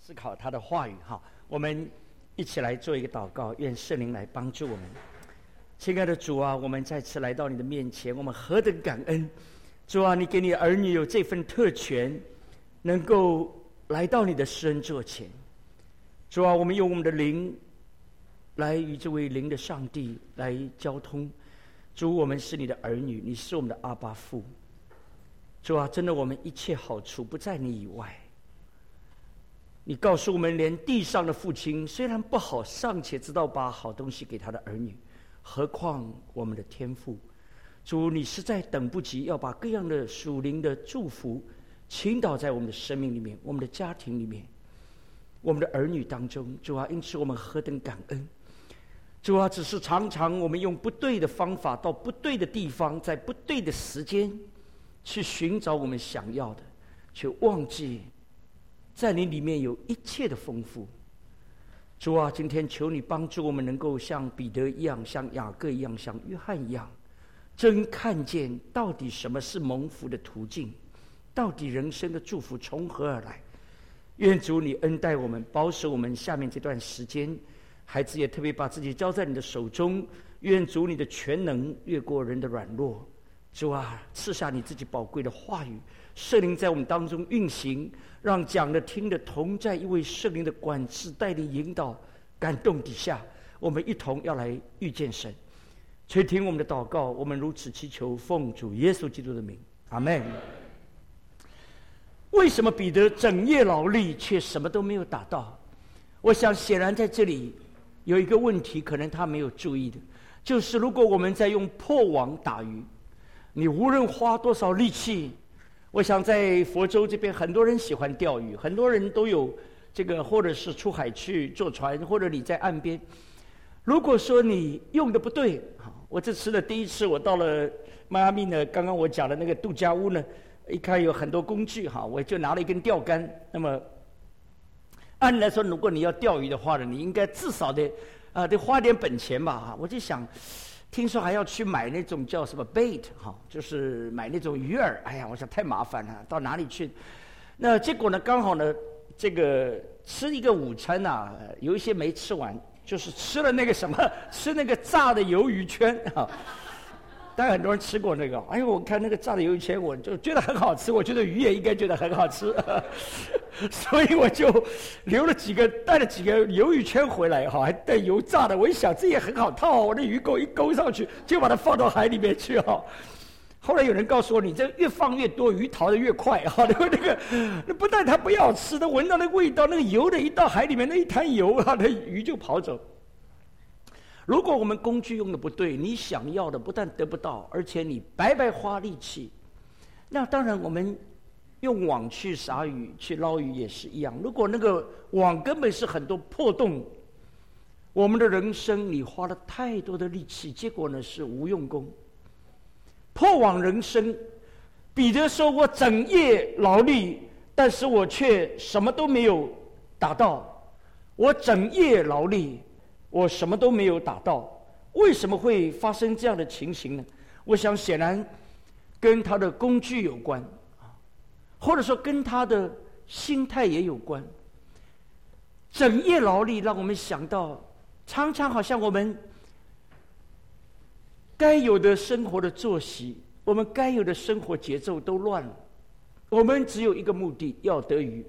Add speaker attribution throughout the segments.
Speaker 1: 思考他的话语哈，我们一起来做一个祷告，愿圣灵来帮助我们。亲爱的主啊，我们再次来到你的面前，我们何等感恩！主啊，你给你儿女有这份特权，能够来到你的施恩座前。主啊，我们用我们的灵来与这位灵的上帝来交通。主，我们是你的儿女，你是我们的阿爸父。主啊，真的我们一切好处不在你以外。你告诉我们，连地上的父亲虽然不好，尚且知道把好东西给他的儿女，何况我们的天父。主，你实在等不及要把各样的属灵的祝福倾倒在我们的生命里面，我们的家庭里面，我们的儿女当中。主啊，因此我们何等感恩。主啊，只是常常我们用不对的方法到不对的地方，在不对的时间去寻找我们想要的，却忘记在你里面有一切的丰富。主啊，今天求你帮助我们能够像彼得一样，像雅各一样，像约翰一样，真看见到底什么是蒙福的途径，到底人生的祝福从何而来。愿主你恩待我们，保守我们下面这段时间，孩子也特别把自己交在你的手中。愿主你的全能越过人的软弱。主啊，赐下你自己宝贵的话语，圣灵在我们当中运行，让讲的听的同在一位圣灵的管制带领引导感动底下，我们一同要来遇见神。垂听我们的祷告，我们如此祈求，奉主耶稣基督的名，阿们。为什么彼得整夜劳力却什么都没有打到？我想显然在这里有一个问题，可能他没有注意的，就是如果我们在用破网打鱼，你无论花多少力气，我想在佛州这边很多人喜欢钓鱼，很多人都有这个，或者是出海去坐船，或者你在岸边。如果说你用的不对，我这次的第一次我到了迈阿密呢，刚刚我讲的那个度假屋呢，一看有很多工具哈，我就拿了一根钓竿。那么按理来说，如果你要钓鱼的话呢，你应该至少得花点本钱吧哈。我就想，听说还要去买那种叫什么 bait 哈，就是买那种鱼饵。哎呀，我想太麻烦了，到哪里去？那结果呢，刚好呢，这个吃一个午餐啊，有一些没吃完，就是吃了那个什么，吃那个炸的鱿鱼圈啊。当然很多人吃过那个，哎呦，我看那个炸的鱿鱼圈，我就觉得很好吃，我觉得鱼也应该觉得很好吃，所以我就带了几个鱿鱼圈回来哈，还带油炸的。我一想这也很好套，我的鱼钩一勾上去，就把它放到海里面去哈。后来有人告诉我，你这越放越多，鱼逃得越快哈。那不但它不要吃，它闻到那个味道，那个油的一到海里面，那一滩油啊，那鱼就跑走。如果我们工具用的不对，你想要的不但得不到，而且你白白花力气。那当然我们用网去撒鱼去捞鱼也是一样，如果那个网根本是很多破洞，我们的人生你花了太多的力气，结果呢是无用功。破网人生，彼得说，我整夜劳力，但是我却什么都没有打到。我整夜劳力，我什么都没有打到。为什么会发生这样的情形呢？我想显然跟他的工具有关，或者说跟他的心态也有关。整夜劳力让我们想到，常常好像我们该有的生活的作息，我们该有的生活节奏都乱了。我们只有一个目的，要得鱼。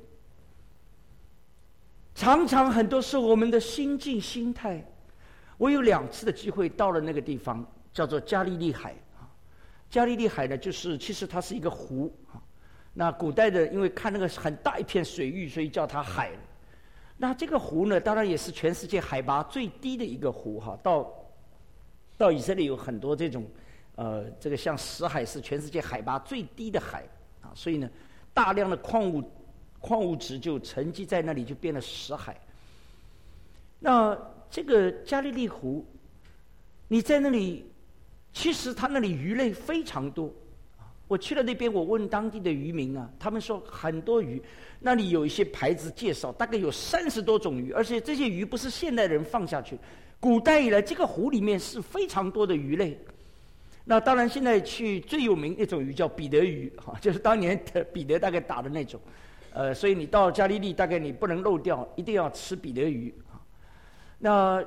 Speaker 1: 常常很多时候我们的心境心态，我有2次的机会到了那个地方，叫做加利利海。加利利海呢，就是其实它是一个湖。那古代的因为看那个很大一片水域，所以叫它海。那这个湖呢，当然也是全世界海拔最低的一个湖哈。到以色列有很多这种这个像死海是全世界海拔最低的海啊，所以呢，大量的矿物质就沉积在那里，就变了死海。那这个加利利湖，你在那里，其实它那里鱼类非常多。我去了那边，我问当地的渔民啊，他们说很多鱼，那里有一些牌子介绍，大概有30多种鱼，而且这些鱼不是现代人放下去，古代以来这个湖里面是非常多的鱼类。那当然现在去最有名那种鱼叫彼得鱼，就是当年的彼得大概打的那种。 所以你到加利利大概你不能漏掉，一定要吃彼得鱼。那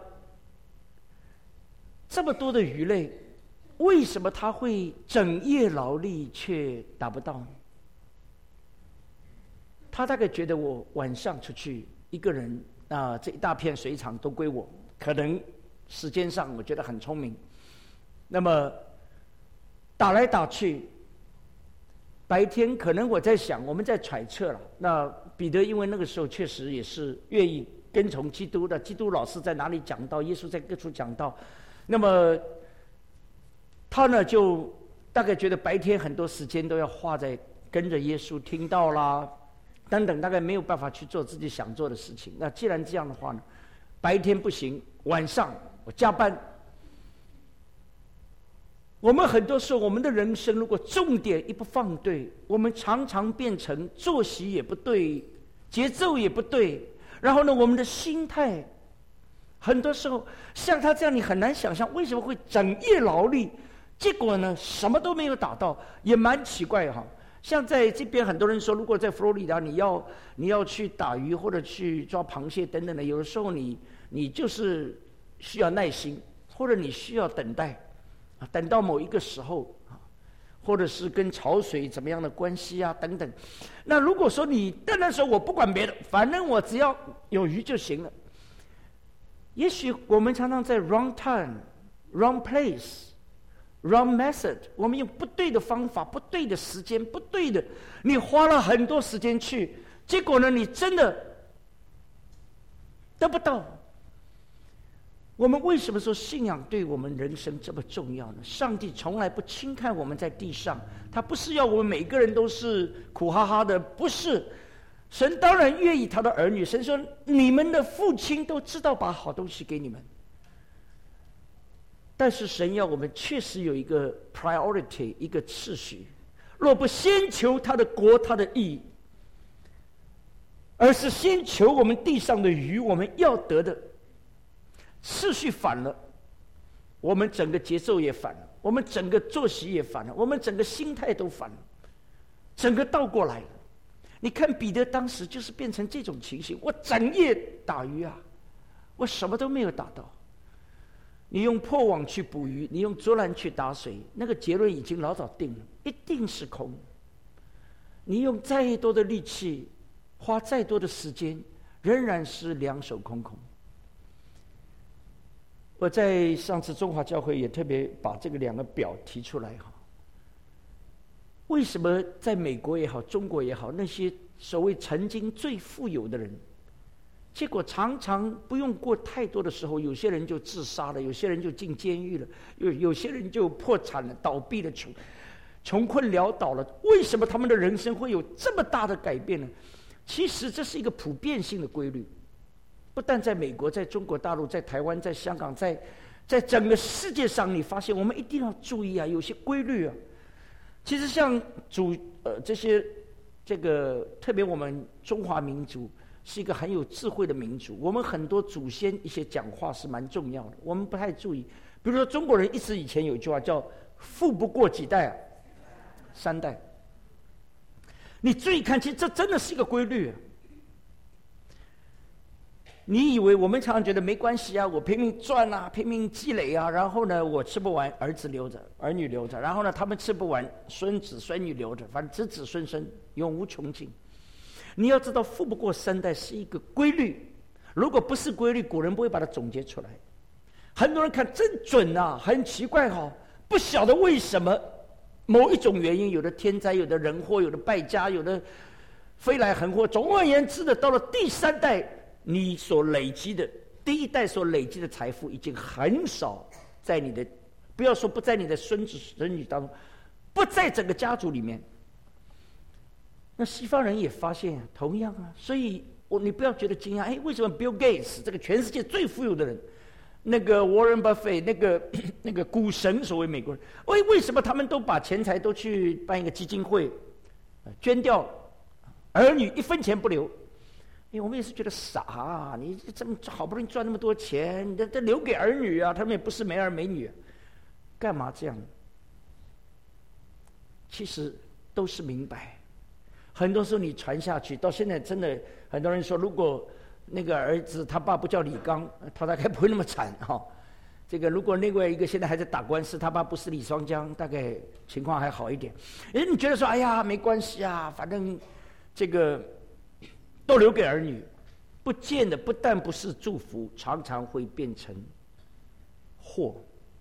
Speaker 1: 这么多的鱼类，为什么他会整夜劳力却达不到呢？他大概觉得我晚上出去一个人这一大片水场都归我，可能时间上我觉得很聪明。那么打来打去，白天可能我在想，我们在揣测了。那彼得因为那个时候确实也是愿意跟从基督的，基督老师在哪里讲道，耶稣在各处讲道，那么他呢就大概觉得白天很多时间都要花在跟着耶稣听道啦等等，大概没有办法去做自己想做的事情。那既然这样的话呢，白天不行，晚上我加班。我们很多时候，我们的人生如果重点一不放对，我们常常变成作息也不对，节奏也不对，然后呢，我们的心态很多时候像他这样，你很难想象为什么会整夜劳力，结果呢什么都没有打到，也蛮奇怪哈。像在这边很多人说，如果在佛罗里达你要去打鱼或者去抓螃蟹等等的，有的时候你就是需要耐心，或者你需要等待。等到某一个时候，或者是跟潮水怎么样的关系啊等等。那如果说你在那时候我不管别的，反正我只要有鱼就行了。也许我们常常在 wrong time、wrong place、wrong method， 我们用不对的方法、不对的时间、不对的，你花了很多时间去，结果呢，你真的得不到。我们为什么说信仰对我们人生这么重要呢？上帝从来不轻看我们在地上，他不是要我们每个人都是苦哈哈的，不是。神当然愿意他的儿女，神说你们的父亲都知道把好东西给你们，但是神要我们确实有一个 priority， 一个次序。若不先求他的国他的义，而是先求我们地上的鱼，我们要得的次序反了，我们整个节奏也反了，我们整个作息也反了，我们整个心态都反了，整个倒过来了。你看彼得当时就是变成这种情形，我整夜打鱼啊，我什么都没有打到。你用破网去捕鱼，你用捉篮去打水，那个结论已经老早定了，一定是空。你用再多的力气，花再多的时间，仍然是两手空空。我在上次中华教会也特别把这个两个表提出来哈。为什么在美国也好，中国也好，那些所谓曾经最富有的人，结果常常不用过太多的时候，有些人就自杀了，有些人就进监狱了，有些人就破产了、倒闭了、穷困潦倒了。为什么他们的人生会有这么大的改变呢？其实这是一个普遍性的规律。不但在美国，在中国大陆，在台湾，在香港，在整个世界上，你发现我们一定要注意啊，有些规律啊。其实像这个特别我们中华民族是一个很有智慧的民族，我们很多祖先一些讲话是蛮重要的，我们不太注意。比如说中国人一直以前有一句话叫“富不过几代啊，3代”。你注意看，其实这真的是一个规律啊。你以为我们常常觉得没关系啊，我拼命赚啊，拼命积累啊，然后呢，我吃不完，儿子留着，儿女留着，然后呢，他们吃不完，孙子孙女留着，反正子子孙孙永无穷尽。你要知道，富不过3代是一个规律，如果不是规律，古人不会把它总结出来。很多人看真准啊，很奇怪哈，不晓得为什么某一种原因，有的天灾，有的人祸，有的败家，有的飞来横祸，总而言之的，到了第3代。你所累积的第1代所累积的财富已经很少在你的，不要说不在你的孙子孙女当中，不在整个家族里面。那西方人也发现同样啊，所以你不要觉得惊讶，哎，为什么 Bill Gates 这个全世界最富有的人，那个 Warren Buffett 那个股神，所谓美国人，为什么他们都把钱财都去办一个基金会，捐掉，儿女1分钱不留？因为我们也是觉得傻啊，你这么好不容易赚那么多钱，你这留给儿女啊，他们也不是没儿没女，干嘛这样？其实都是明白， 很多时候你传下去，到现在真的很多人说，如果那个儿子他爸不叫李刚，他大概不会那么惨哈。这个如果另外一个现在还在打官司，他爸不是李双江，大概情况还好一点。你觉得说，哎呀，没关系啊，反正这个都留给儿女，不见得不但不是祝福，常常会变成祸。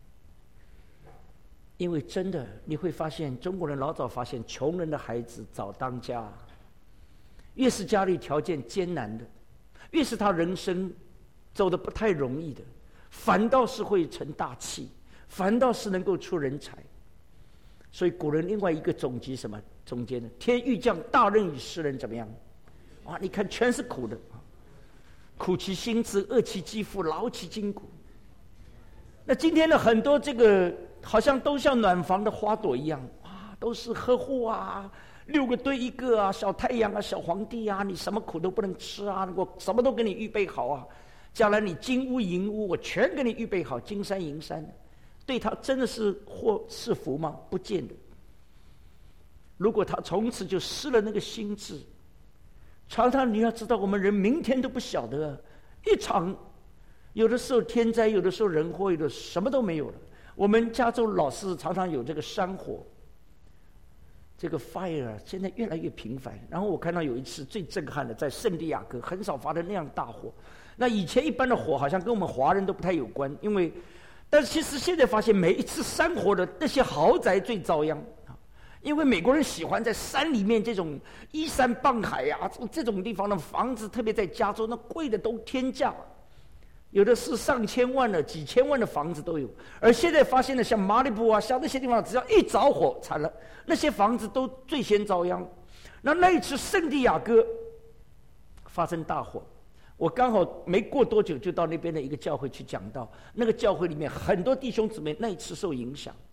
Speaker 1: 因为真的你会发现，中国人老早发现，穷人的孩子早当家，越是家里条件艰难的，越是他人生走得不太容易的，反倒是会成大器，反倒是能够出人才。所以古人另外一个总结什么？总结呢？天欲降大任于斯人，怎么样？啊，你看全是苦的，苦其心志，饿其肌肤，劳其筋骨。那今天的很多这个好像都像暖房的花朵一样啊，都是呵护啊，6个对1个啊，小太阳啊，小皇帝啊，你什么苦都不能吃啊，我什么都给你预备好啊，将来你金屋银屋我全给你预备好，金山银山，对他真的是祸是福吗？不见得。如果他从此就失了那个心智，常常你要知道，我们人明天都不晓得，一场有的时候天灾，有的时候人祸，有的什么都没有了。我们加州老是常常有这个山火，这个 fire 现在越来越频繁。然后我看到有一次最震撼的，在圣地亚哥，很少发生那样大火。那以前一般的火好像跟我们华人都不太有关，但是其实现在发现，每一次山火的那些豪宅最遭殃。因为美国人喜欢在山里面这种依山傍海啊，这种地方的房子，特别在加州，那贵的都天价，有的是上千万的、几千万的房子都有。而现在发现的，像马里布啊，像那些地方，只要一着火，惨了，那些房子都最先遭殃。那一次圣地亚哥发生大火，我刚好没过多久就到那边的一个教会去讲道，那个教会里面很多弟兄姊妹那一次受影响。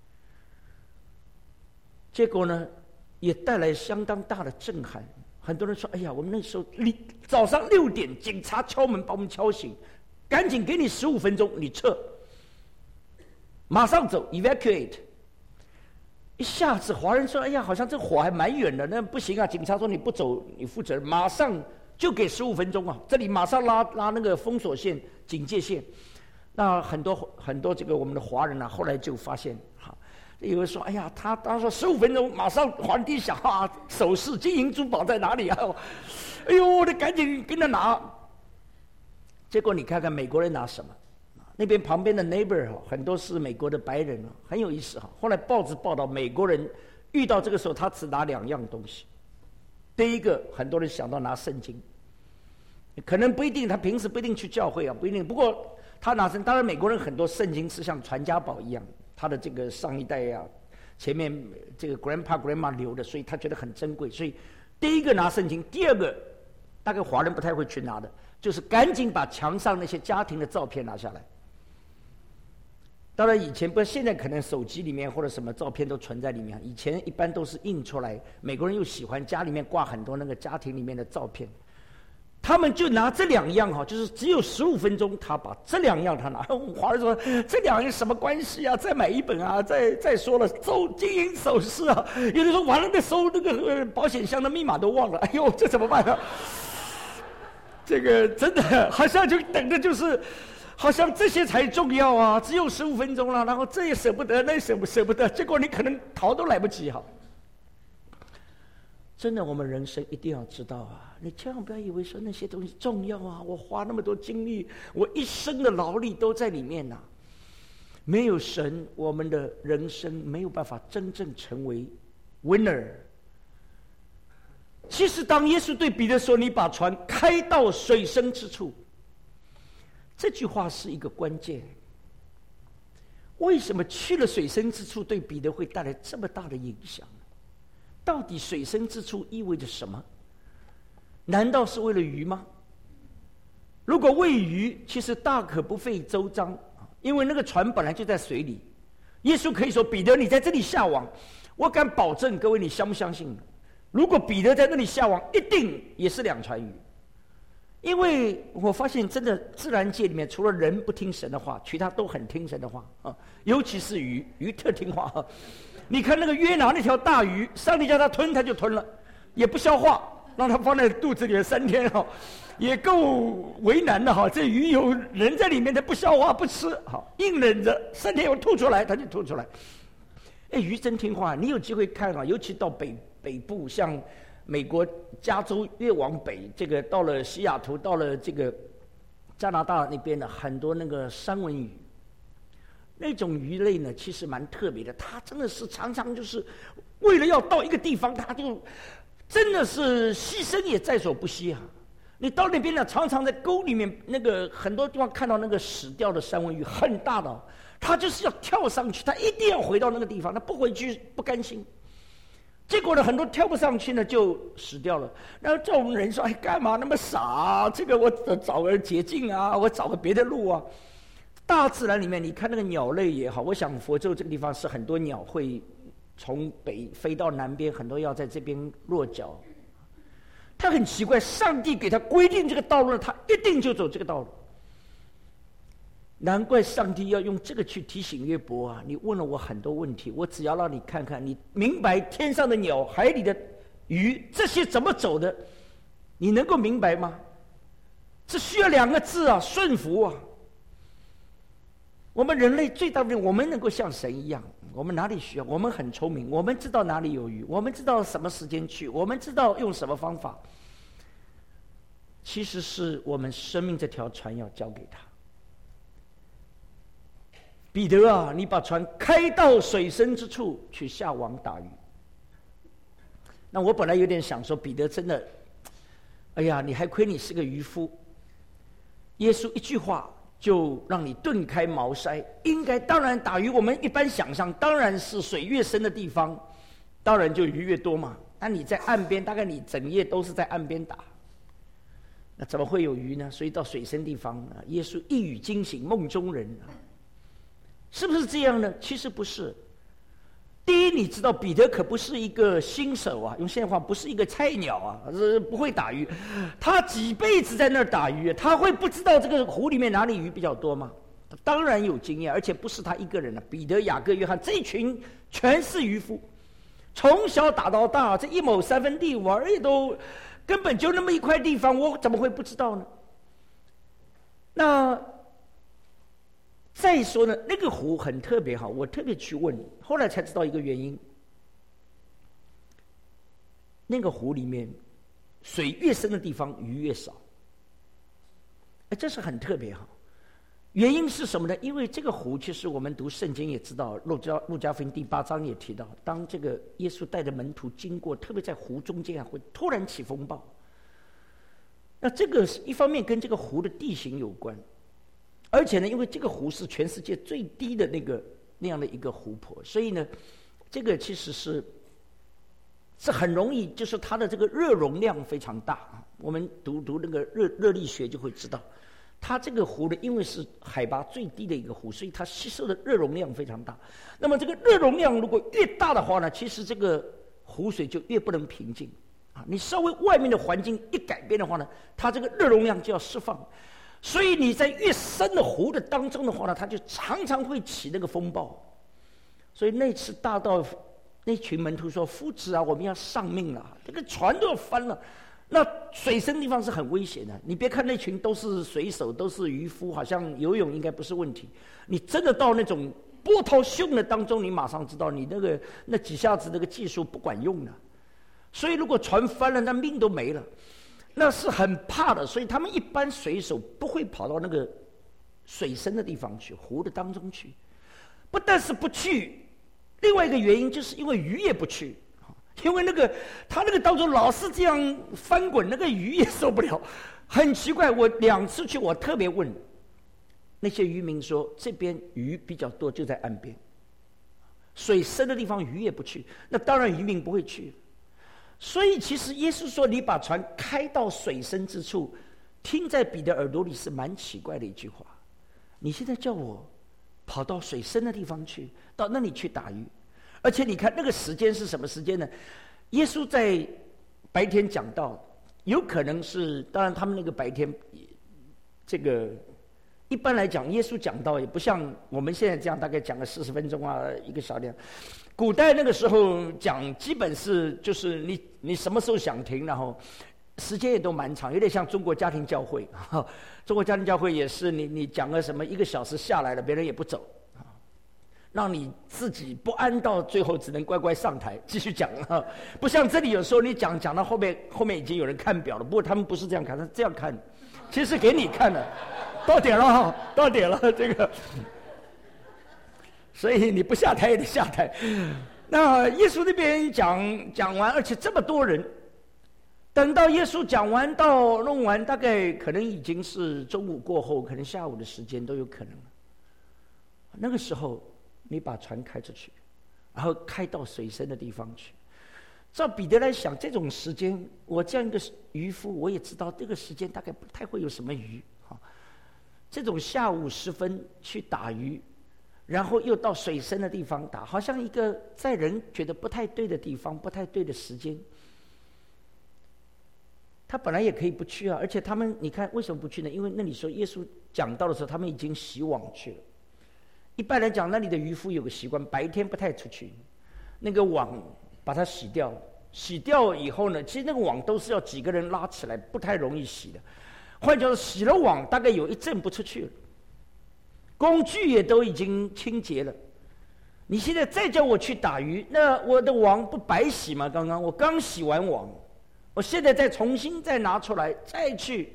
Speaker 1: 结果呢，也带来相当大的震撼。很多人说：“哎呀，我们那时候早上6点，警察敲门把我们敲醒，赶紧给你15分钟，你撤，马上走 ，evacuate。”一下子，华人说：“哎呀，好像这火还蛮远的，那不行啊！”警察说：“你不走，你负责任，马上就给15分钟啊！这里马上拉那个封锁线、警戒线。”那很多这个我们的华人啊，后来就发现哈。有人说：“哎呀，他说15分钟，马上皇帝想啊，首饰、金银珠宝在哪里啊？哎呦，我得赶紧跟他拿。”结果你看看美国人拿什么？那边旁边的 neighbor 很多是美国的白人，很有意思哈。后来报纸报道，美国人遇到这个时候，他只拿2样东西。第一个，很多人想到拿圣经，可能不一定，他平时不一定去教会啊，不一定。不过他拿圣，当然美国人很多圣经是像传家宝一样。他的这个上一代呀，前面这个 grandpa、grandma 留的，所以他觉得很珍贵。所以第一个拿圣经，第二个大概华人不太会去拿的，就是赶紧把墙上那些家庭的照片拿下来。当然以前不，现在可能手机里面或者什么照片都存在里面，以前一般都是印出来。美国人又喜欢家里面挂很多那个家庭里面的照片。他们就拿这2样哈，就是只有15分钟，他把这2样他拿。华人说这2样什么关系啊？再买1本啊！再说了，收金银首饰啊！有的说完了，再收那个保险箱的密码都忘了。哎呦，这怎么办啊？这个真的好像就等着就是，好像这些才重要啊！只有15分钟了，然后这也舍不得，那也舍不得，结果你可能逃都来不及哈。真的，我们人生一定要知道啊！你千万不要以为说那些东西重要啊！我花那么多精力，我一生的劳力都在里面呐。没有神，我们的人生没有办法真正成为 winner。其实，当耶稣对彼得说：“你把船开到水深之处”，这句话是一个关键。为什么去了水深之处对彼得会带来这么大的影响？到底水深之处意味着什么？难道是为了鱼吗？如果为鱼，其实大可不费周章，因为那个船本来就在水里。耶稣可以说：“彼得，你在这里下网。”我敢保证，各位，你相不相信？如果彼得在那里下网，一定也是2船鱼。因为我发现，真的自然界里面，除了人不听神的话，其他都很听神的话啊，尤其是鱼特听话。你看那个约拿那条大鱼，上帝叫他吞，他就吞了。 也不消化，让它放在肚子里3天哈，也够为难的哈。这鱼有人在里面，它不消化不吃，好硬忍着，3天又吐出来，它就吐出来。鱼真听话，你有机会看啊，尤其到北部，像美国加州越往北，这个到了西雅图，到了这个加拿大那边的很多那个三文鱼，那种鱼类呢，其实蛮特别的。它真的是常常就是为了要到一个地方，它就真的是牺牲也在所不惜啊！你到那边呢，常常在沟里面，那个很多地方看到那个死掉的三文鱼，很大的，它就是要跳上去，它一定要回到那个地方，它不回去不甘心。结果呢，很多跳不上去呢，就死掉了。然后这种人说：“哎，干嘛那么傻啊？这个我找个捷径啊，我找个别的路啊。”大自然里面，你看那个鸟类也好，我想佛州这个地方是很多鸟会从北飞到南边，很多要在这边落脚。它很奇怪，上帝给他规定这个道路，他一定就走这个道路。难怪上帝要用这个去提醒约伯啊！你问了我很多问题，我只要让你看看，你明白天上的鸟、海里的鱼这些怎么走的，你能够明白吗？这需要2个字啊，顺服啊！我们人类最大的，我们能够像神一样，我们哪里需要？我们很聪明，我们知道哪里有鱼，我们知道什么时间去，我们知道用什么方法。其实是我们生命这条船要交给他。彼得啊，你把船开到水深之处去下网打鱼。那我本来有点想说，彼得真的，哎呀，你还亏你是个渔夫。耶稣一句话就让你顿开茅塞。当然打鱼，我们一般想象，当然是水越深的地方，当然就鱼越多嘛。那你在岸边，大概你整夜都是在岸边打，那怎么会有鱼呢？所以到水深地方啊，耶稣一语惊醒梦中人啊。是不是这样呢？其实不是。第一，你知道彼得可不是一个新手啊，用现在话不是一个菜鸟啊，不会打鱼。他几辈子在那儿打鱼，他会不知道这个湖里面哪里鱼比较多吗？他当然有经验，而且不是他一个人了。彼得、雅各、约翰这一群全是渔夫，从小打到大，这1亩3分地，我儿也都根本就那么一块地方，我怎么会不知道呢？那再说呢，那个湖很特别哈，我特别去问，后来才知道一个原因。那个湖里面，水越深的地方鱼越少，这是很特别哈。原因是什么呢？因为这个湖，其实我们读圣经也知道，路加福音第8章也提到，当这个耶稣带着门徒经过，特别在湖中间啊，会突然起风暴。那这个是一方面跟这个湖的地形有关。而且呢，因为这个湖是全世界最低的那样的一个湖泊，所以呢，这个其实是很容易，就是它的这个热容量非常大。我们读那个热力学就会知道，它这个湖呢，因为是海拔最低的一个湖，所以它吸收的热容量非常大。那么这个热容量如果越大的话呢，其实这个湖水就越不能平静啊。你稍微外面的环境一改变的话呢，它这个热容量就要释放。所以你在越深的湖的当中的话呢，它就常常会起那个风暴。所以那次大到那群门徒说：“夫子啊，我们要丧命了，这个船都要翻了。”那水深地方是很危险的。你别看那群都是水手，都是渔夫，好像游泳应该不是问题。你真的到那种波涛汹的当中，你马上知道你那几下子那个技术不管用了。所以如果船翻了，那命都没了。那是很怕的，所以他们一般水手不会跑到那个水深的地方去，湖的当中去。不但是不去，另外一个原因就是因为鱼也不去，因为他那个当中老是这样翻滚，那个鱼也受不了。很奇怪，我2次去，我特别问那些渔民说，这边鱼比较多，就在岸边，水深的地方鱼也不去，那当然渔民不会去。所以其实耶稣说你把船开到水深之处，听在彼得耳朵里是蛮奇怪的一句话。你现在叫我跑到水深的地方去，到那里去打鱼，而且你看那个时间是什么时间呢？耶稣在白天讲道，有可能是，当然他们那个白天，这个一般来讲耶稣讲道也不像我们现在这样大概讲个40分钟啊，1个小时。 古代那个时候讲，基本是就是你什么时候想停，然后时间也都蛮长，有点像中国家庭教会。中国家庭教会也是你讲个什么1个小时下来了，别人也不走，让你自己不安，到最后只能乖乖上台继续讲。不像这里有时候你讲到后面已经有人看表了，不过他们不是这样看，他是这样看，其实给你看的。到点了，到点了，这个。所以你不下台也得下台。那耶稣那边讲完，而且这么多人，等到耶稣讲完到弄完，大概可能已经是中午过后，可能下午的时间都有可能了。那个时候，你把船开出去，然后开到水深的地方去。照彼得来想，这种时间，我这样一个渔夫，我也知道这个时间大概不太会有什么鱼。这种下午时分去打鱼，然后又到水深的地方打，好像一个在人觉得不太对的地方，不太对的时间。他本来也可以不去啊，而且他们，你看为什么不去呢？因为那里说耶稣讲到的时候，他们已经洗网去了。一般来讲，那里的渔夫有个习惯，白天不太出去，那个网把它洗掉，洗掉以后呢，其实那个网都是要几个人拉起来，不太容易洗的。换句话说，洗了网大概有1阵不出去了，工具也都已经清洁了。你现在再叫我去打鱼，那我的网不白洗吗？刚刚我刚洗完网，我现在再重新再拿出来再去。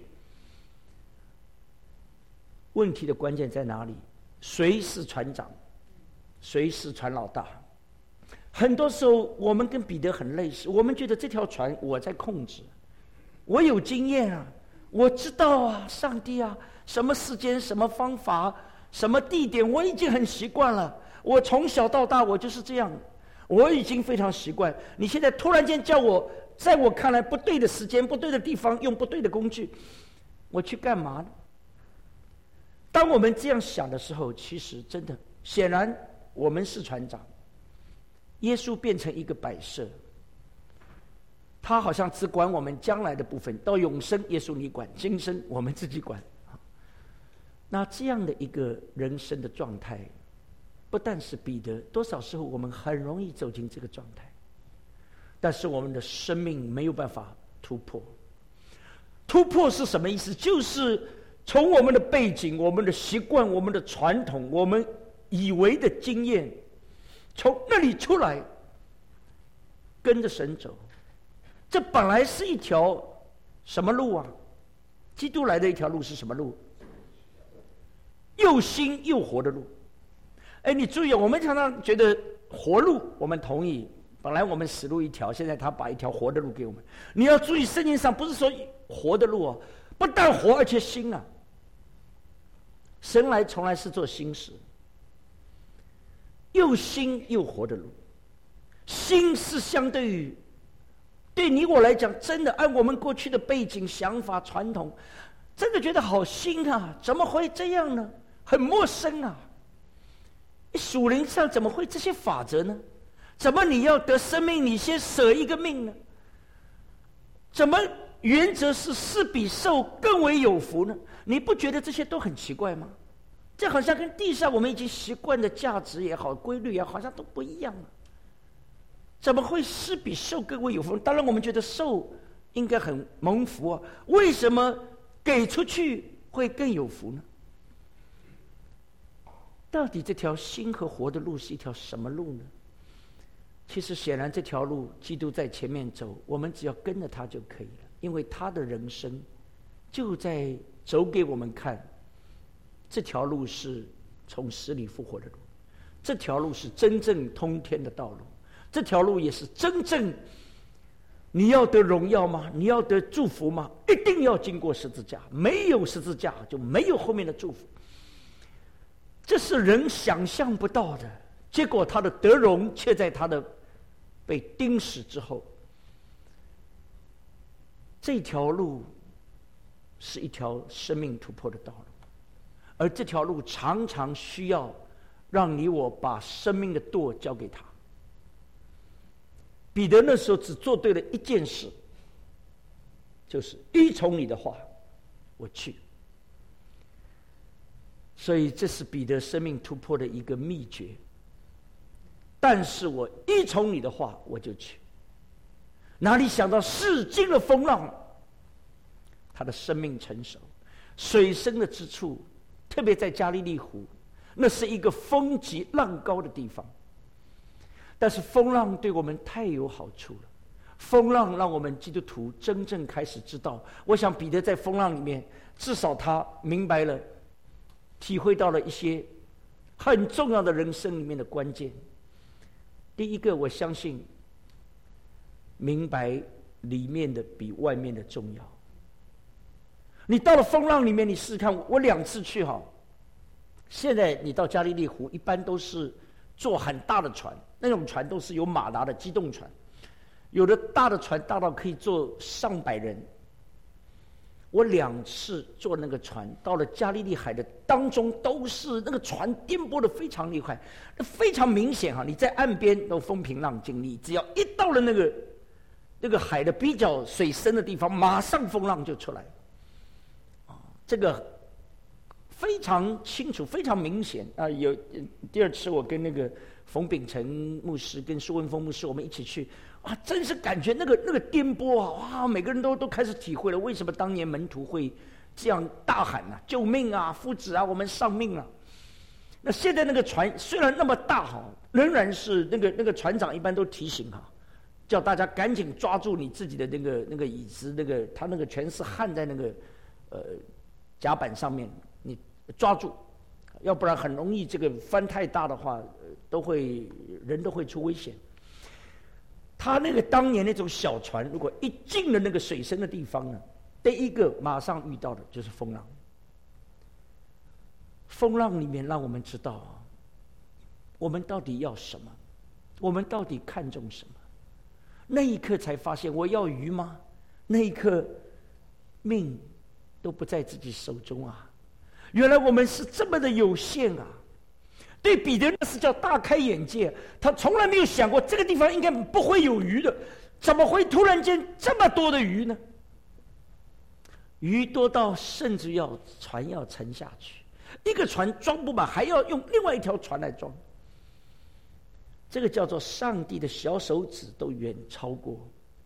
Speaker 1: 问题的关键在哪里？谁是船长？谁是船老大？很多时候我们跟彼得很类似，我们觉得这条船我在控制，我有经验啊。我知道啊，上帝啊，什么时间、什么方法、什么地点，我已经很习惯了。我从小到大我就是这样，我已经非常习惯。你现在突然间叫我，在我看来不对的时间、不对的地方用不对的工具，我去干嘛呢？当我们这样想的时候，其实真的，显然我们是船长，耶稣变成一个摆设。他好像只管我们将来的部分，到永生耶稣你管，今生我们自己管。那这样的一个人生的状态，不但是彼得，多少时候我们很容易走进这个状态，但是我们的生命没有办法突破。突破是什么意思？就是从我们的背景、我们的习惯、我们的传统、我们以为的经验，从那里出来，跟着神走。这本来是一条什么路啊？基督来的一条路是什么路？又新又活的路。哎，你注意，我们常常觉得活路，我们同意。本来我们死路一条，现在他把一条活的路给我们。你要注意，圣经上不是说活的路哦，不但活，而且新啊。神来从来是做新事，又新又活的路。新是相对于。对你我来讲，真的按我们过去的背景、想法、传统，真的觉得好新啊！怎么会这样呢？很陌生啊！属灵上怎么会这些法则呢？怎么你要得生命，你先舍一个命呢？怎么原则是施比受更为有福呢？你不觉得这些都很奇怪吗？这好像跟地上我们已经习惯的价值也好、规律也好，好像都不一样了。怎么会施比受更为有福？当然，我们觉得受应该很蒙福啊。为什么给出去会更有福呢？到底这条新和活的路是一条什么路呢？其实显然这条路，基督在前面走，我们只要跟着他就可以了。因为他的人生就在走给我们看，这条路是从死里复活的路，这条路是真正通天的道路。这条路也是真正，你要得荣耀吗？你要得祝福吗？一定要经过十字架，没有十字架就没有后面的祝福。这是人想象不到的。结果他的得荣却在他的被钉死之后。这条路是一条生命突破的道路，而这条路常常需要让你我把生命的舵交给他。彼得那时候只做对了一件事，就是依从你的话，我去。所以这是彼得生命突破的一个秘诀。 但是我依从你的话，我就去。哪里想到历经了风浪，他的生命成熟，水深的之处，特别在加利利湖，那是一个风急浪高的地方。但是风浪对我们太有好处了，风浪让我们基督徒真正开始知道。我想彼得在风浪里面，至少他明白了，体会到了一些很重要的人生里面的关键。第一个，我相信明白里面的比外面的重要。你到了风浪里面，你试试看，我2次去哈。现在你到加利利湖，一般都是坐很大的船，那种船都是有马达的机动船，有的大的船大到可以坐上百人。我2次坐那个船，到了加利利海的当中，都是那个船颠簸的非常厉害，非常明显哈。你在岸边都风平浪静，你只要一到了那个海的比较水深的地方，马上风浪就出来。这个非常清楚，非常明显啊！有第2次，我跟那个冯秉成牧师跟苏文峰牧师我们一起去，哇，真是感觉那个颠簸啊！哇，每个人都开始体会了为什么当年门徒会这样大喊啊，救命啊，夫子啊，我们丧命啊！那现在那个船虽然那么大哈，仍然是那个船长一般都提醒哈，叫大家赶紧抓住你自己的那个椅子，他那个全是焊在那个甲板上面，你抓住，要不然很容易这个翻太大的话，人都会出危险。他那个当年那种小船，如果一进了那个水深的地方呢，第一个马上遇到的就是风浪。风浪里面让我们知道，我们到底要什么，我们到底看重什么。那一刻才发现，我要鱼吗？那一刻，命都不在自己手中啊！原来我们是这么的有限啊！对彼得那是叫大开眼界，他从来没有想过这个地方应该不会有鱼的，怎么会突然间这么多的鱼呢？鱼多到甚至船要沉下去，一个船装不满，还要用另外一条船来装。这个叫做上帝的小手指都远超过。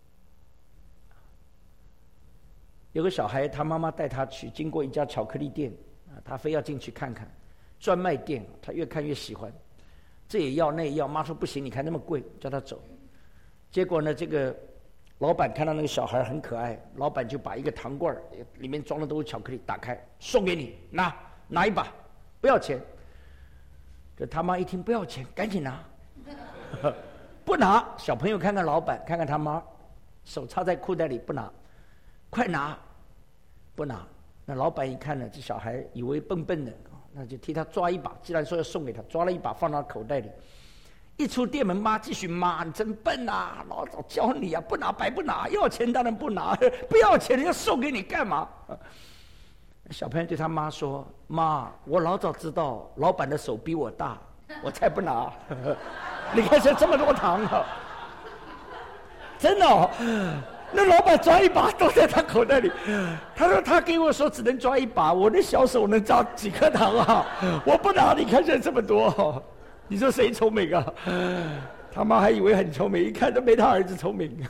Speaker 1: 有个小孩，他妈妈带他去，经过一家巧克力店，他非要进去看看，专卖店，他越看越喜欢，这也要那也要，妈说不行，你看那么贵，叫他走。结果呢，这个老板看到那个小孩很可爱，老板就把一个糖罐里面装的都是巧克力，打开送给你，拿一把，不要钱。这他妈一听不要钱，赶紧拿，不拿。小朋友看看老板，看看他妈，手插在裤袋里不拿。快拿，不拿。那老板一看呢，这小孩以为笨笨的，那就替他抓一把。既然说要送给他，抓了一把放到口袋里。一出店门，妈继续骂：“你真笨啊！老早教你啊，不拿白不拿，要钱当然不拿，不要钱要送给你干嘛？”小朋友对他妈说：“妈，我老早知道老板的手比我大，我才不拿。你看这么多糖啊，真的哦。”那老板抓一把都在他口袋里，他说他给我说只能抓一把，我的小手能抓几颗糖啊？我不拿，你看现在这么多，你说谁聪明啊？他妈还以为很聪明，一看都没他儿子聪明。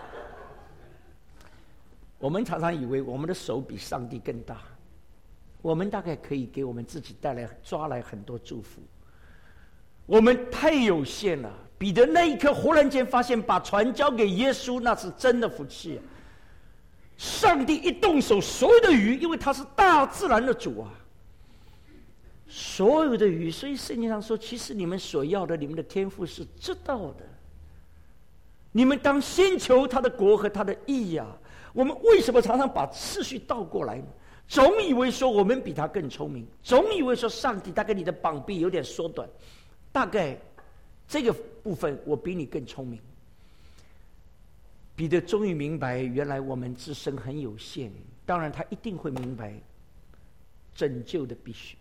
Speaker 1: 我们常常以为我们的手比上帝更大，我们大概可以给我们自己抓来很多祝福，我们太有限了。彼得那一刻忽然间发现，把船交给耶稣，那是真的福气啊！上帝一动手，所有的鱼，因为他是大自然的主啊，所有的鱼。所以圣经上说，其实你们所要的，你们的天父是知道的。你们当先求他的国和他的义啊！我们为什么常常把次序倒过来呢？总以为说我们比他更聪明，总以为说上帝大概你的膀臂有点缩短，大概这个部分我比你更聪明。彼得终于明白，原来我们自身很有限。当然他一定会明白拯救的必须。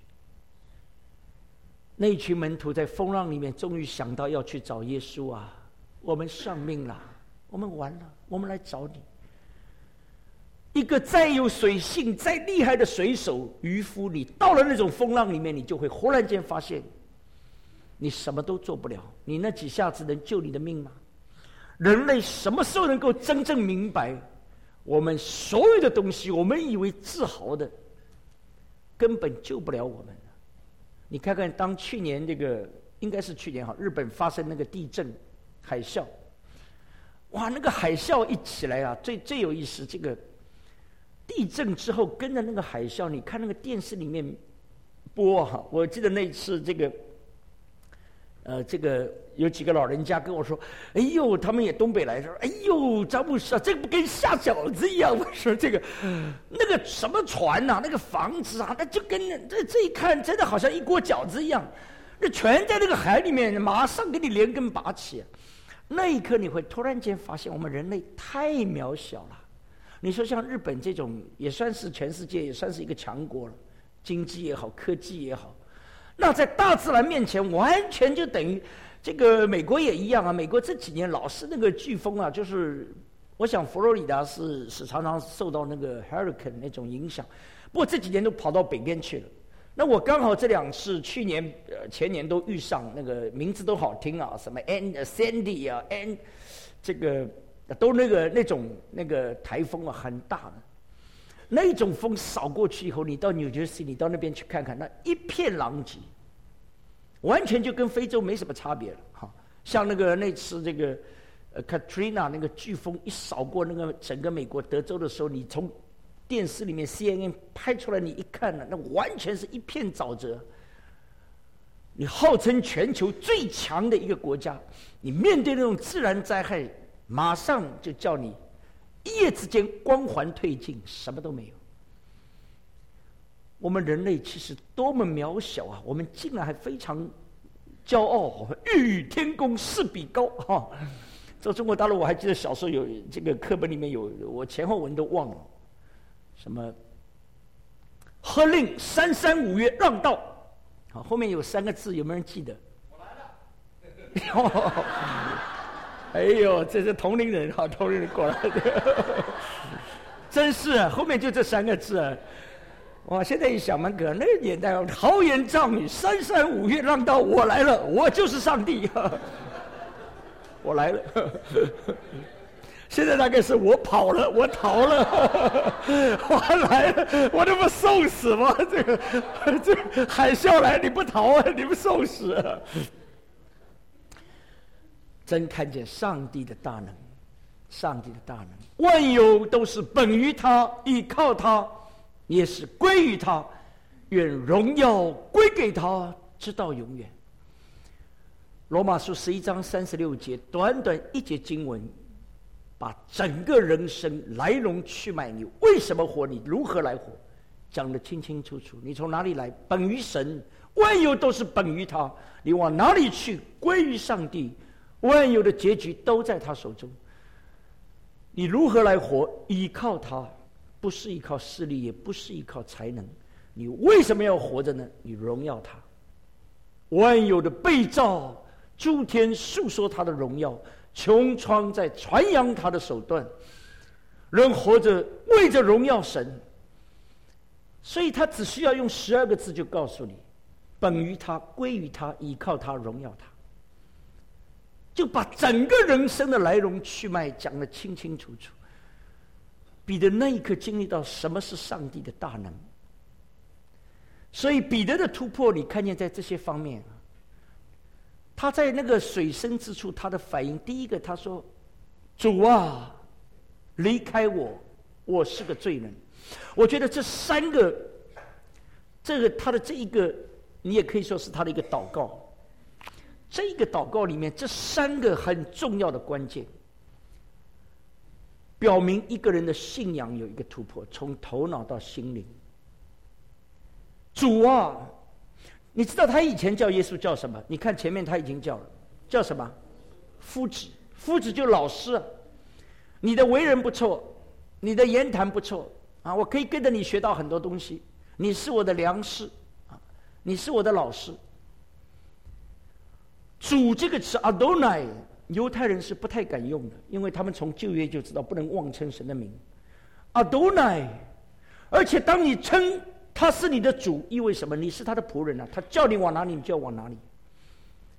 Speaker 1: 那一群门徒在风浪里面终于想到要去找耶稣啊，我们丧命了，我们完了，我们来找你。一个再有水性再厉害的水手渔夫，你到了那种风浪里面，你就会忽然间发现你什么都做不了。你那几下子能救你的命吗？人类什么时候能够真正明白，我们所有的东西，我们以为自豪的，根本救不了我们。你看看，当去年这个应该是去年日本发生那个地震、海啸，哇，那个海啸一起来啊，最有意思，这个地震之后跟着那个海啸，你看那个电视里面播我记得那次这个有几个老人家跟我说：“哎呦，他们也东北来说，哎呦，张牧师啊，这不跟下饺子一样？”我说：“这个那个什么船呐、那个房子啊，那就跟这一看，真的好像一锅饺子一样，那全在那个海里面，马上给你连根拔起。那一刻，你会突然间发现，我们人类太渺小了。你说像日本这种，也算是全世界也算是一个强国了，经济也好，科技也好。”那在大自然面前，完全就等于这个美国也一样啊。美国这几年老是那个飓风啊，就是我想佛罗里达是常常受到那个 hurricane 那种影响，不过这几年都跑到北边去了。那我刚好这两次去年前年都遇上，那个名字都好听啊，什么 Sandy 啊这个都那种台风啊，很大的。那种风扫过去以后，你到New Jersey，你到那边去看看，那一片狼藉，完全就跟非洲没什么差别了。像那次这个Katrina 那个飓风一扫过那个整个美国德州的时候，你从电视里面 CNN 拍出来，你一看呢，那完全是一片沼泽。你号称全球最强的一个国家，你面对那种自然灾害，马上就叫你一夜之间光环褪尽，什么都没有。我们人类其实多么渺小啊！我们竟然还非常骄傲，欲与天公试比高哈！在中国大陆，我还记得小时候有这个课本里面有，我前后文都忘了，什么喝令三山五岳让道，好，后面有3个字，有没有人记得？我来了。哎呦，这是同龄人哈，同龄人过来的，真是后面就这3个字。哇，现在一想蛮可，那个年代豪言壮语，三山五岳让道，我来了，我就是上帝，我来了。现在大概是我跑了，我逃了，我来了，我这不送死吗？这海啸来你不逃啊，你不送死啊？真看见上帝的大能，上帝的大能，万有都是本于他，依靠他，也是归于他，愿荣耀归给他，直到永远。罗马书11章36节，短短一节经文，把整个人生来龙去脉，你为什么活，你如何来活，讲得清清楚楚。你从哪里来，本于神，万有都是本于他，你往哪里去，归于上帝。万有的结局都在他手中。你如何来活？依靠他，不是依靠势力，也不是依靠才能。你为什么要活着呢？你荣耀他。万有的被造，诸天述说他的荣耀，穹苍在传扬他的手段。人活着为着荣耀神，所以他只需要用12个字就告诉你：本于他，归于他，依靠他，荣耀他。就把整个人生的来龙去脉讲得清清楚楚。彼得那一刻经历到什么是上帝的大能，所以彼得的突破，你看见在这些方面，他在那个水深之处，他的反应，第一个他说：“主啊，离开我，我是个罪人。”我觉得这3个，他的这一个，你也可以说是他的一个祷告。这个祷告里面，这3个很重要的关键，表明一个人的信仰有一个突破，从头脑到心灵。主啊，你知道他以前叫耶稣叫什么？你看前面他已经叫了，叫什么？夫子。夫子就老师啊，你的为人不错，你的言谈不错啊，我可以跟着你学到很多东西，你是我的良师啊，你是我的老师。主这个词 Adonai， 犹太人是不太敢用的，因为他们从旧约就知道不能妄称神的名。Adonai， 而且当你称他是你的主，意味什么？你是他的仆人啊，他叫你往哪里，你就要往哪里。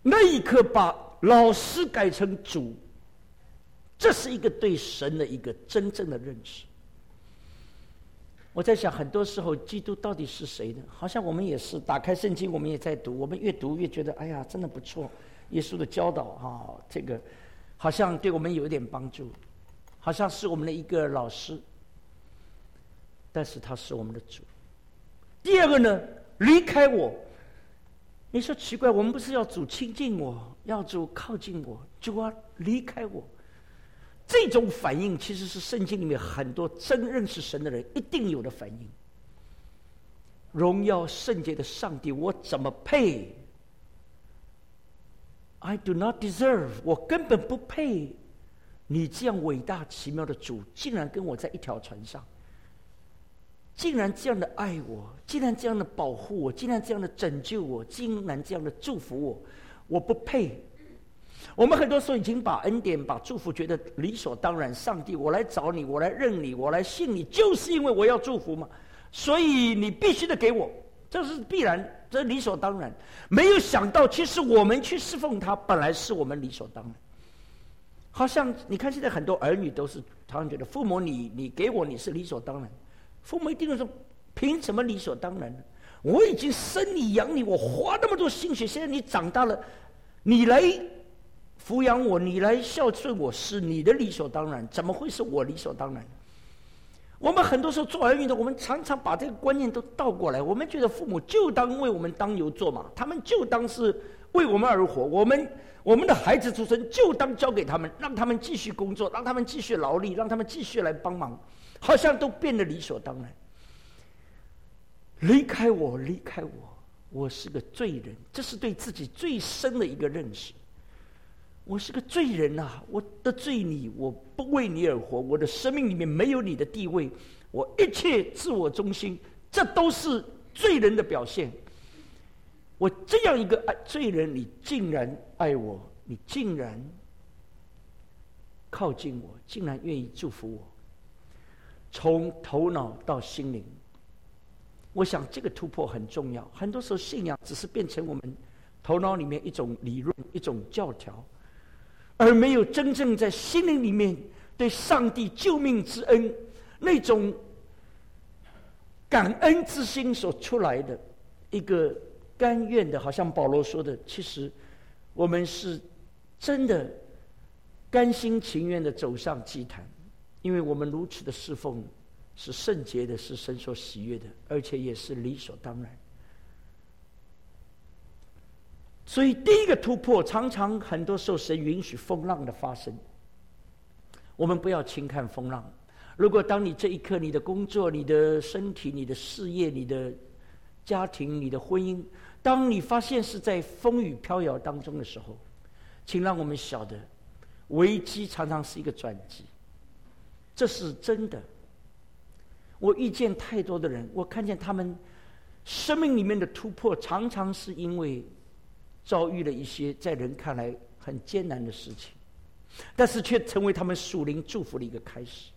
Speaker 1: 那一刻把老师改成主，这是一个对神的一个真正的认识。我在想，很多时候基督到底是谁呢？好像我们也是打开圣经，我们也在读，我们越读越觉得，哎呀，真的不错，耶稣的教导啊，这个好像对我们有一点帮助，好像是我们的一个老师，但是他是我们的主。第二个呢，离开我。你说奇怪，我们不是要主亲近我，要主靠近我，主啊，离开我。这种反应其实是圣经里面很多真认识神的人一定有的反应。荣耀圣洁的上帝，我怎么配？ I do not deserve， 我根本不配。你这样伟大奇妙的主，竟然跟我在一条船上，竟然这样的爱我，竟然这样的保护我，竟然这样的拯救我，竟然这样的祝福我，我不配。我们很多时候已经把恩典、把祝福觉得理所当然。上帝，我来找你，我来认你，我来信你，就是因为我要祝福嘛，所以你必须得给我，这是必然，这理所当然。没有想到，其实我们去侍奉他，本来是我们理所当然。好像你看，现在很多儿女都是常常觉得父母你给我，你是理所当然。父母一定会说，凭什么理所当然呢？我已经生你养你，我花那么多心血，现在你长大了，你来抚养我，你来孝顺我，是你的理所当然，怎么会是我理所当然？我们很多时候做儿女的，我们常常把这个观念都倒过来，我们觉得父母就当为我们当牛做马，他们就当是为我们而活，我们的孩子出生就当交给他们，让他们继续工作，让他们继续劳力，让他们继续来帮忙，好像都变得理所当然。离开我，离开我，我是个罪人，这是对自己最深的一个认识。我是个罪人啊！我得罪你，我不为你而活，我的生命里面没有你的地位，我一切自我中心，这都是罪人的表现。我这样一个罪人，你竟然爱我，你竟然靠近我，竟然愿意祝福我，从头脑到心灵。我想这个突破很重要。很多时候信仰只是变成我们头脑里面一种理论、一种教条，而没有真正在心灵里面对上帝救命之恩那种感恩之心所出来的一个甘愿的，好像保罗说的，其实我们是真的甘心情愿的走上祭坛，因为我们如此的侍奉是圣洁的，是神所喜悦的，而且也是理所当然。所以第一个突破，常常很多时候神允许风浪的发生，我们不要轻看风浪。如果当你这一刻，你的工作、你的身体、你的事业、你的家庭、你的婚姻，当你发现是在风雨飘摇当中的时候，请让我们晓得，危机常常是一个转机，这是真的。我遇见太多的人，我看见他们生命里面的突破，常常是因为遭遇了一些在人看来很艰难的事情，但是却成为他们属灵祝福的一个开始。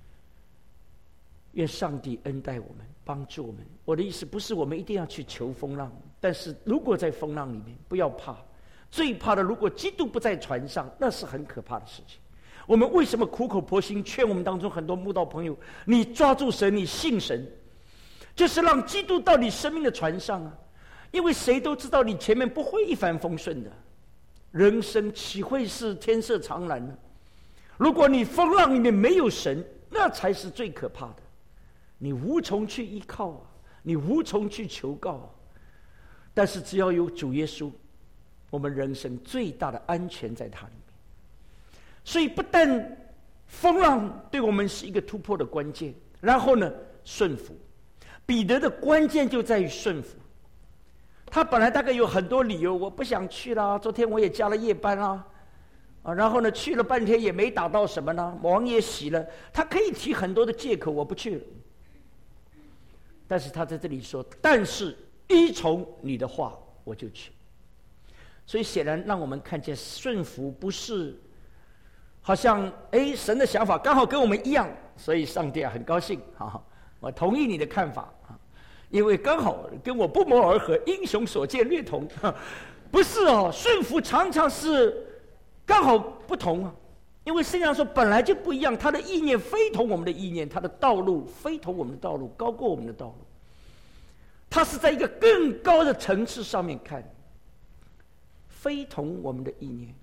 Speaker 1: 愿上帝恩待我们，帮助我们。我的意思不是我们一定要去求风浪，但是如果在风浪里面，不要怕。最怕的，如果基督不在船上，那是很可怕的事情。我们为什么苦口婆心劝我们当中很多慕道朋友，你抓住神，你信神，就是让基督到你生命的船上啊！因为谁都知道你前面不会一帆风顺的，人生岂会是天色常蓝呢？如果你风浪里面没有神，那才是最可怕的。你无从去依靠啊，你无从去求告啊。但是只要有主耶稣，我们人生最大的安全在他里面。所以不但风浪对我们是一个突破的关键，然后呢，顺服。彼得的关键就在于顺服。他本来大概有很多理由，我不想去啦，昨天我也加了夜班啦，然后呢去了半天也没打到什么呢，王也洗了，他可以提很多的借口，我不去了。但是他在这里说，但是依从你的话，我就去。所以显然让我们看见顺服不是好像神的想法刚好跟我们一样，所以上帝很高兴，我同意你的看法，因为刚好跟我不谋而合，英雄所见略同。 不是哦，顺服常常是刚好不同啊。因为圣经上说本来就不一样，他的意念非同我们的意念，他的道路非同我们的道路，高过我们的道路。他是在一个更高的层次上面看，非同我们的意念。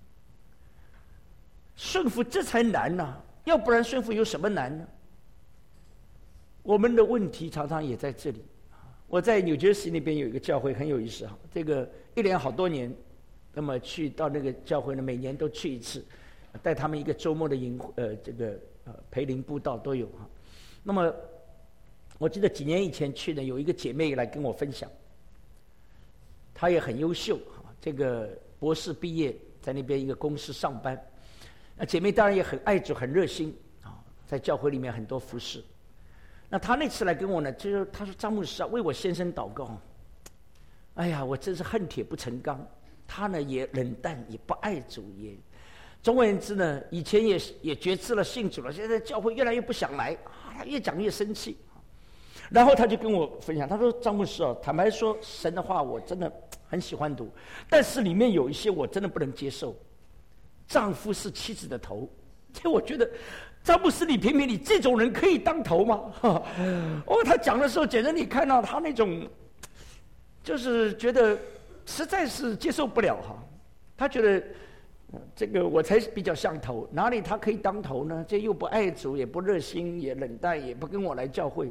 Speaker 1: 顺服这才难啊，要不然顺服有什么难呢？我们的问题常常也在这里。我在纽约市那边有一个教会很有意思哈，这个一连好多年，那么去到那个教会呢，每年都去一次，带他们一个周末的培灵布道都有哈。那么我记得几年以前去呢，有一个姐妹来跟我分享，她也很优秀哈，这个博士毕业，在那边一个公司上班。那姐妹当然也很爱主，很热心啊，在教会里面很多服事。那她那次来跟我呢，就是她说张牧师啊，为我先生祷告。哎呀，我真是恨铁不成钢。他呢也冷淡，也不爱主，也总而言之呢，以前也决志了，信主了，现在教会越来越不想来啊，他越讲越生气。然后他就跟我分享，他说张牧师啊，坦白说，神的话我真的很喜欢读，但是里面有一些我真的不能接受。丈夫是妻子的头，这我觉得张牧师，你评评，你这种人可以当头吗？哦，他讲的时候，简直你看到他那种，就是觉得实在是接受不了哈。他觉得这个我才比较像头，哪里他可以当头呢？这又不爱主，也不热心，也冷淡，也不跟我来教会，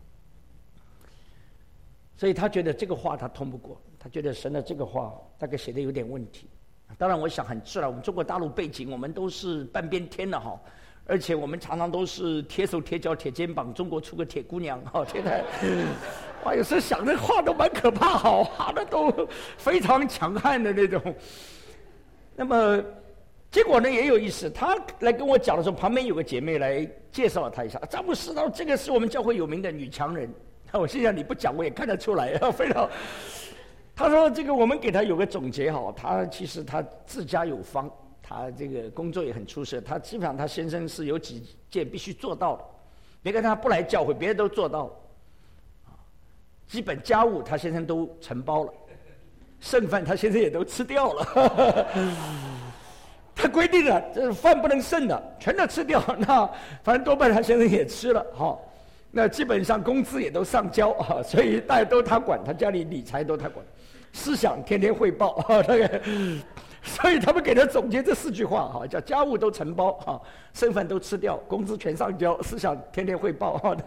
Speaker 1: 所以他觉得这个话他通不过，他觉得神的这个话大概写的有点问题。当然我想很自然，我们中国大陆背景，我们都是半边天的哈，而且我们常常都是铁手铁脚铁肩膀，中国出个铁姑娘哈，现在哇，有时候想这话都蛮可怕哈，话的都非常强悍的那种。那么结果呢也有意思，他来跟我讲的时候，旁边有个姐妹来介绍他一下，张牧师，这个是我们教会有名的女强人。我心想你不讲我也看得出来，非常。他说这个我们给他有个总结哈，他其实他自家有方，他这个工作也很出色，他基本上他先生是有几件必须做到的，别看他不来教会，别人都做到了。基本家务他先生都承包了，剩饭他先生也都吃掉了。他规定了，这饭不能剩的，全都吃掉。那反正多半他先生也吃了哈。那基本上工资也都上交啊，所以大家都他管，他家里理财都他管，思想天天汇报啊，那个，所以他们给他总结这4句话哈，叫家务都承包啊，剩饭都吃掉，工资全上交，思想天天汇报啊。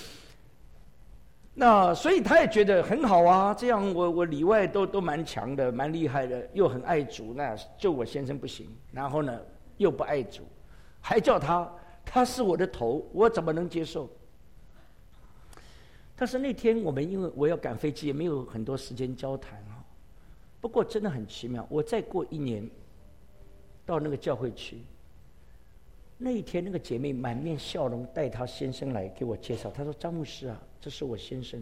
Speaker 1: 那所以他也觉得很好啊，这样我里外都蛮强的，蛮厉害的，又很爱主，那就我先生不行，然后呢又不爱主，还叫他是我的头，我怎么能接受？但是那天我们因为我要赶飞机，也没有很多时间交谈啊。不过真的很奇妙，我再过1年到那个教会去，那一天那个姐妹满面笑容带她先生来给我介绍，她说张牧师啊，这是我先生。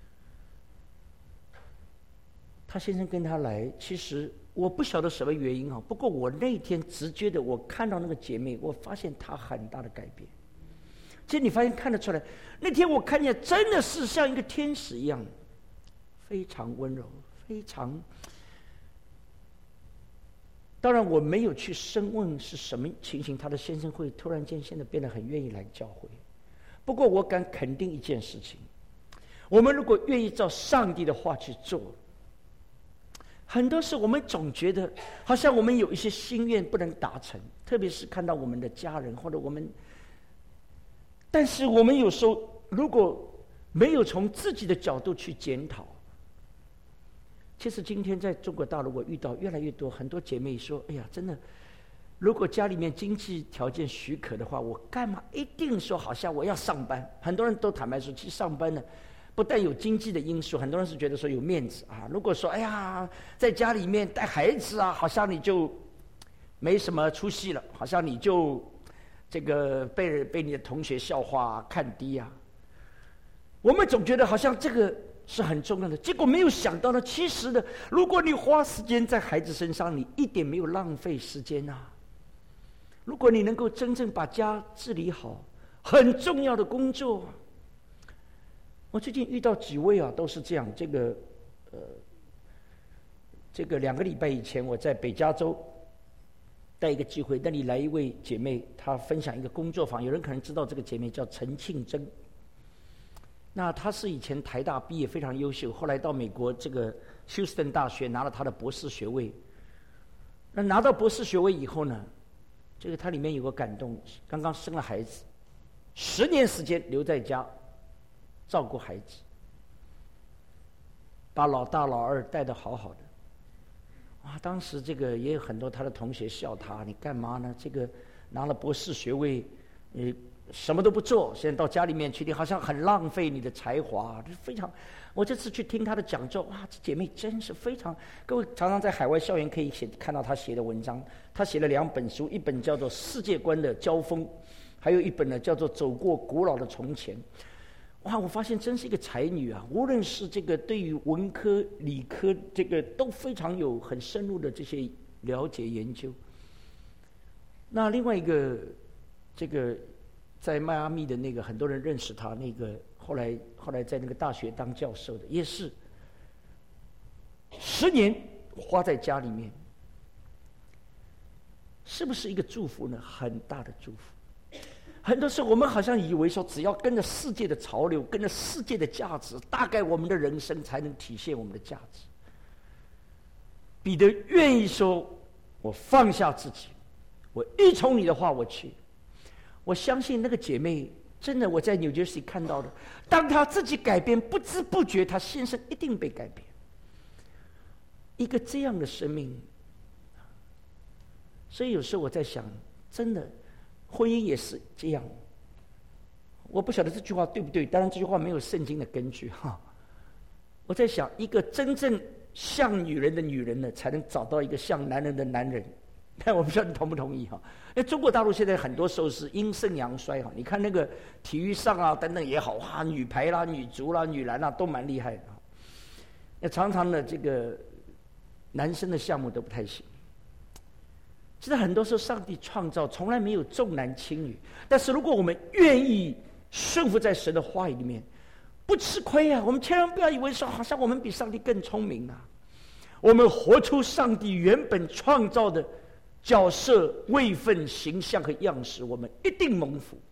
Speaker 1: 她先生跟她来，其实我不晓得什么原因啊，不过我那天直觉的我看到那个姐妹，我发现她很大的改变。其实你发现看得出来，那天我看见真的是像一个天使一样，非常温柔，非常。当然我没有去深问是什么情形，他的先生会突然间现在变得很愿意来教会。不过我敢肯定一件事情，我们如果愿意照上帝的话去做，很多时我们总觉得好像我们有一些心愿不能达成，特别是看到我们的家人或者我们。但是我们有时候如果没有从自己的角度去检讨，其实今天在中国大陆我遇到越来越多很多姐妹说，哎呀真的，如果家里面经济条件许可的话，我干嘛一定说好像我要上班？很多人都坦白说，其实上班呢不但有经济的因素，很多人是觉得说有面子啊。如果说哎呀在家里面带孩子啊，好像你就没什么出息了，好像你就这个被你的同学笑话看低啊。我们总觉得好像这个是很重要的，结果没有想到呢，其实呢，如果你花时间在孩子身上，你一点没有浪费时间啊。如果你能够真正把家治理好，很重要的工作。我最近遇到几位啊，都是这样，这个这个2个礼拜以前，我在北加州带一个机会，那里来一位姐妹，她分享一个工作坊。有人可能知道这个姐妹叫陈庆珍。那她是以前台大毕业，非常优秀，后来到美国这个休斯顿大学拿了她的博士学位。那拿到博士学位以后呢，这个她里面有个感动，刚刚生了孩子，10年时间留在家照顾孩子，把老大老二带得好好的。哇，当时这个也有很多他的同学笑他，你干嘛呢？这个拿了博士学位，什么都不做，现在到家里面去，你好像很浪费你的才华，非常。我这次去听他的讲座，哇，这姐妹真是非常。各位常常在海外校园可以看到他写的文章，他写了2本书，一本叫做《世界观的交锋》，还有一本呢叫做《走过古老的从前》。哇，我发现真是一个才女啊！无论是这个对于文科、理科，这个都非常有很深入的这些了解研究。那另外一个，这个在迈阿密的那个很多人认识他，那个后来在那个大学当教授的，也是10年花在家里面，是不是一个祝福呢？很大的祝福。很多时候我们好像以为说，只要跟着世界的潮流，跟着世界的价值，大概我们的人生才能体现我们的价值。彼得愿意说，我放下自己，我依从你的话我去。我相信那个姐妹真的，我在纽约市看到的，当她自己改变，不知不觉她先生一定被改变。一个这样的生命，所以有时候我在想，真的婚姻也是这样。我不晓得这句话对不对，当然这句话没有圣经的根据哈。我在想，一个真正像女人的女人呢，才能找到一个像男人的男人。但我不知道你同不同意哈？因为中国大陆现在很多时候是阴盛阳衰哈。你看那个体育上啊等等也好，哇，女排啦、女足啦、女篮啦都蛮厉害的。那常常的这个男生的项目都不太行。其实很多时候上帝创造从来没有重男轻女，但是如果我们愿意顺服在神的话语里面，不吃亏啊！我们千万不要以为说好像我们比上帝更聪明啊！我们活出上帝原本创造的角色、位分、形象和样式，我们一定蒙福。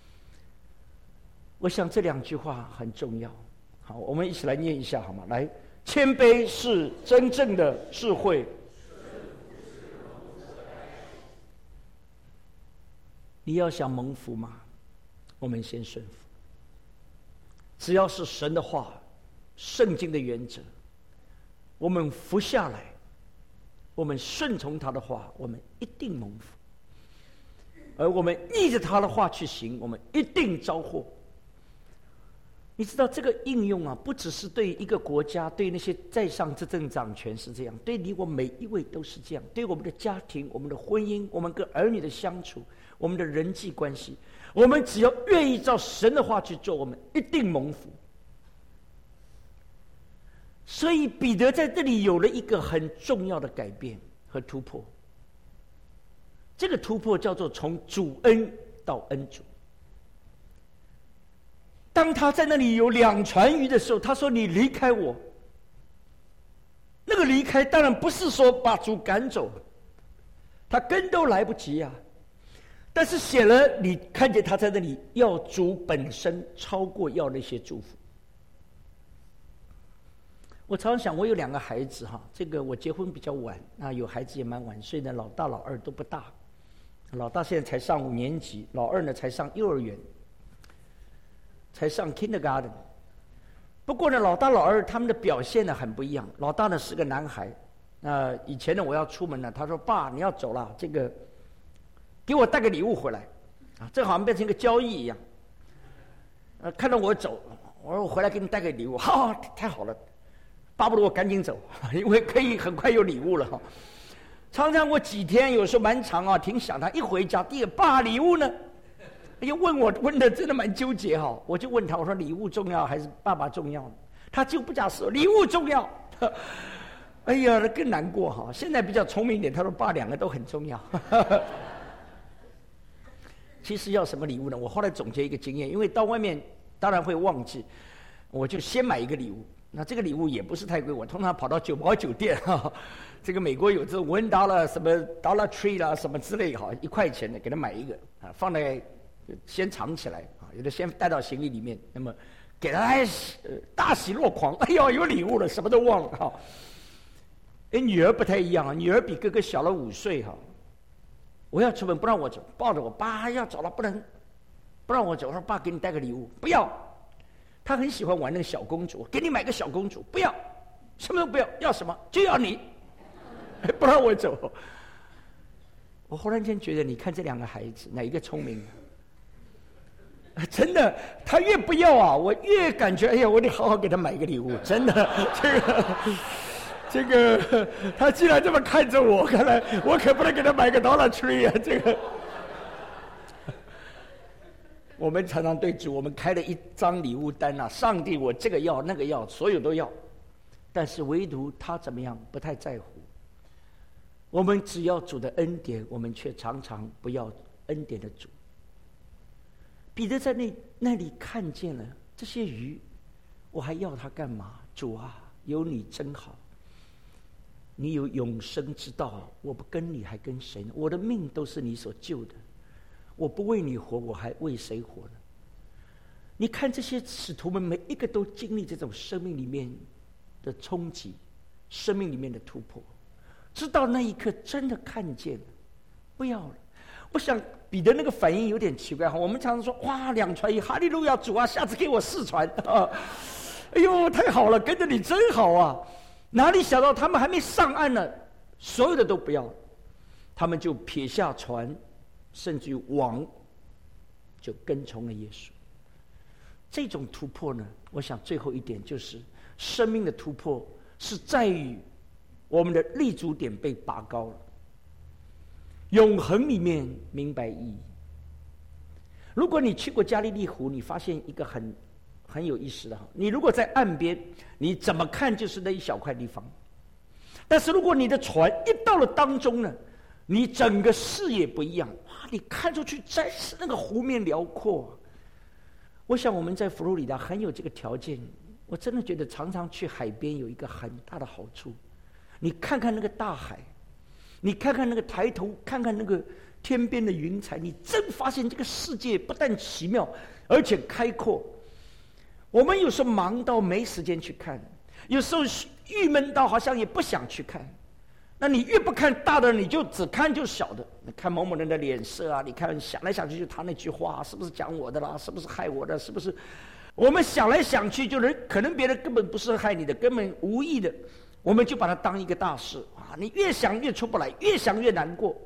Speaker 1: 我想这2句话很重要。好，我们一起来念一下好吗？来，谦卑是真正的智慧。你要想蒙福吗？我们先顺服。只要是神的话、圣经的原则，我们服下来，我们顺从他的话，我们一定蒙福。而我们逆着他的话去行，我们一定遭祸。你知道这个应用啊，不只是对一个国家，对那些在上执政掌权是这样，对你我每一位都是这样。对我们的家庭、我们的婚姻、我们跟儿女的相处、我们的人际关系，我们只要愿意照神的话去做，我们一定蒙福。所以彼得在这里有了一个很重要的改变和突破。这个突破叫做从主恩到恩主。当他在那里有2船鱼的时候，他说：“你离开我。”那个离开当然不是说把主赶走，他跟都来不及啊。但是显然你看见他在那里要主本身超过要那些祝福。我常常想，我有2个孩子哈，这个我结婚比较晚，那有孩子也蛮晚，所以呢，老大老二都不大。老大现在才上5年级，老二呢才上幼儿园。才上 kindergarten， 不过呢，老大老二他们的表现呢很不一样。老大呢是个男孩，以前呢我要出门了，他说：“爸，你要走了，这个给我带个礼物回来。”啊，这好像变成一个交易一样。看到我走，我说我回来给你带个礼物，好，太好了，巴不得我赶紧走，因为可以很快有礼物了哈。常常我几天有时候蛮长啊，挺想他，一回家第一个爸礼物呢？又问的真的蛮纠结哈，我就问他，我说礼物重要还是爸爸重要？他就不假思索，礼物重要。哎呀，那更难过哈。现在比较聪明一点，他说爸2个都很重要。其实要什么礼物呢？我后来总结一个经验，因为到外面当然会忘记，我就先买一个礼物， 那这个礼物也不是太贵，我通常跑到9毛酒店这个美国有这种$1什么 Dollar Tree 啦什么之类1块钱的，给他买一个放在先藏起来有的先带到行李里面，那么给他大喜若狂，哎呦有礼物了，什么都忘了女儿不太一样女儿比哥哥小了5岁我要出门不让我走，抱着我，爸要走了，不让我走，我说爸给你带个礼物，不要。他很喜欢玩那个小公主，给你买个小公主，不要，什么都不要，要什么就要你，不让我走。我忽然间觉得，你看这2个孩子哪一个聪明真的，他越不要我越感觉，哎呀，我得好好给他买一个礼物，真的，这个他既然这么看着我，看来我可不能给他买个Dollar Tree这个。我们常常对主，我们开了一张礼物单上帝我这个要那个要，所有都要，但是唯独他怎么样不太在乎。我们只要主的恩典，我们却常常不要恩典的主。彼得在那里看见了这些鱼，我还要它干嘛？主啊，有你真好，你有永生之道，我不跟你还跟谁呢？我的命都是你所救的，我不为你活，我还为谁活呢？你看这些使徒们每一个都经历这种生命里面的冲击，生命里面的突破，直到那一刻真的看见了，不要了。我想彼得那个反应有点奇怪我们常常说哇2船一哈利路亚主啊，下次给我4船哎呦太好了，跟着你真好哪里想到他们还没上岸呢，所有的都不要，他们就撇下船，甚至于网，就跟从了耶稣。这种突破呢，我想最后一点就是生命的突破是在于我们的立足点被拔高了，永恒里面明白意义。如果你去过加利利湖，你发现一个很有意思的你如果在岸边，你怎么看就是那一小块地方，但是如果你的船一到了当中呢，你整个视野不一样你看出去真是那个湖面辽阔我想我们在佛罗里达很有这个条件，我真的觉得常常去海边有一个很大的好处，你看看那个大海，你看看那个抬头看看那个天边的云彩，你真发现这个世界不但奇妙而且开阔。我们有时候忙到没时间去看，有时候郁闷到好像也不想去看，那你越不看大的，你就只看就小的，你看某某人的脸色你看想来想去就他那句话是不是讲我的啦，是不是害我的，是不是我们想来想去就是可能别人根本不是害你的，根本无意的，我们就把它当一个大事你越想越出不来，越想越难过。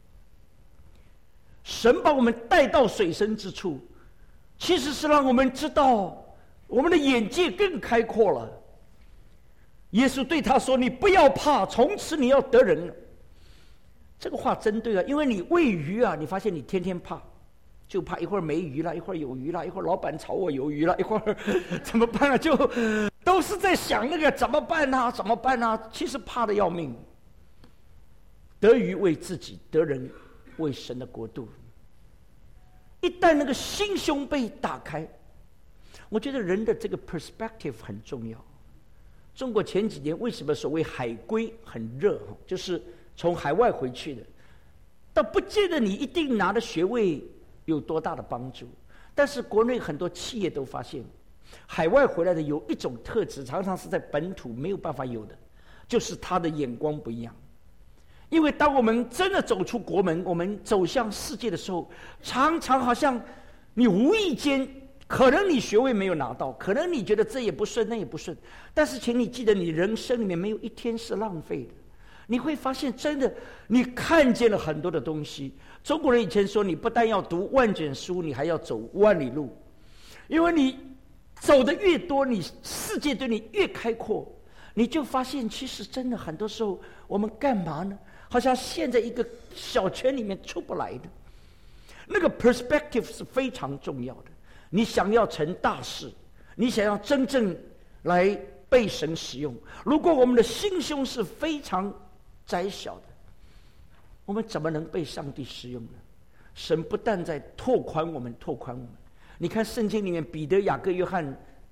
Speaker 1: 神把我们带到水深之处，其实是让我们知道我们的眼界更开阔了。耶稣对他说，你不要怕，从此你要得人了。这个话真对因为你喂鱼你发现你天天怕，就怕一会儿没鱼了，一会儿有鱼了，一会儿老板炒我鱿鱼了，一会儿怎么办就都是在想那个怎么办怎么办其实怕得要命。得鱼为自己，得人为神的国度。一旦那个心胸被打开，我觉得人的这个 perspective 很重要。中国前几年为什么所谓海归很热，就是从海外回去的，倒不见得你一定拿的学位有多大的帮助，但是国内很多企业都发现，海外回来的有一种特质，常常是在本土没有办法有的，就是他的眼光不一样。因为当我们真的走出国门，我们走向世界的时候，常常好像你无意间，可能你学位没有拿到，可能你觉得这也不顺那也不顺，但是请你记得，你人生里面没有一天是浪费的。你会发现真的你看见了很多的东西。中国人以前说，你不但要读万卷书，你还要走万里路，因为你走的越多，你世界对你越开阔，你就发现其实真的很多时候我们干嘛呢，好像陷在一个小圈里面出不来的。那个 perspective 是非常重要的。你想要成大事，你想要真正来被神使用，如果我们的心胸是非常窄小的，我们怎么能被上帝使用呢？神不但在拓宽我们，你看圣经里面彼得、雅各、约翰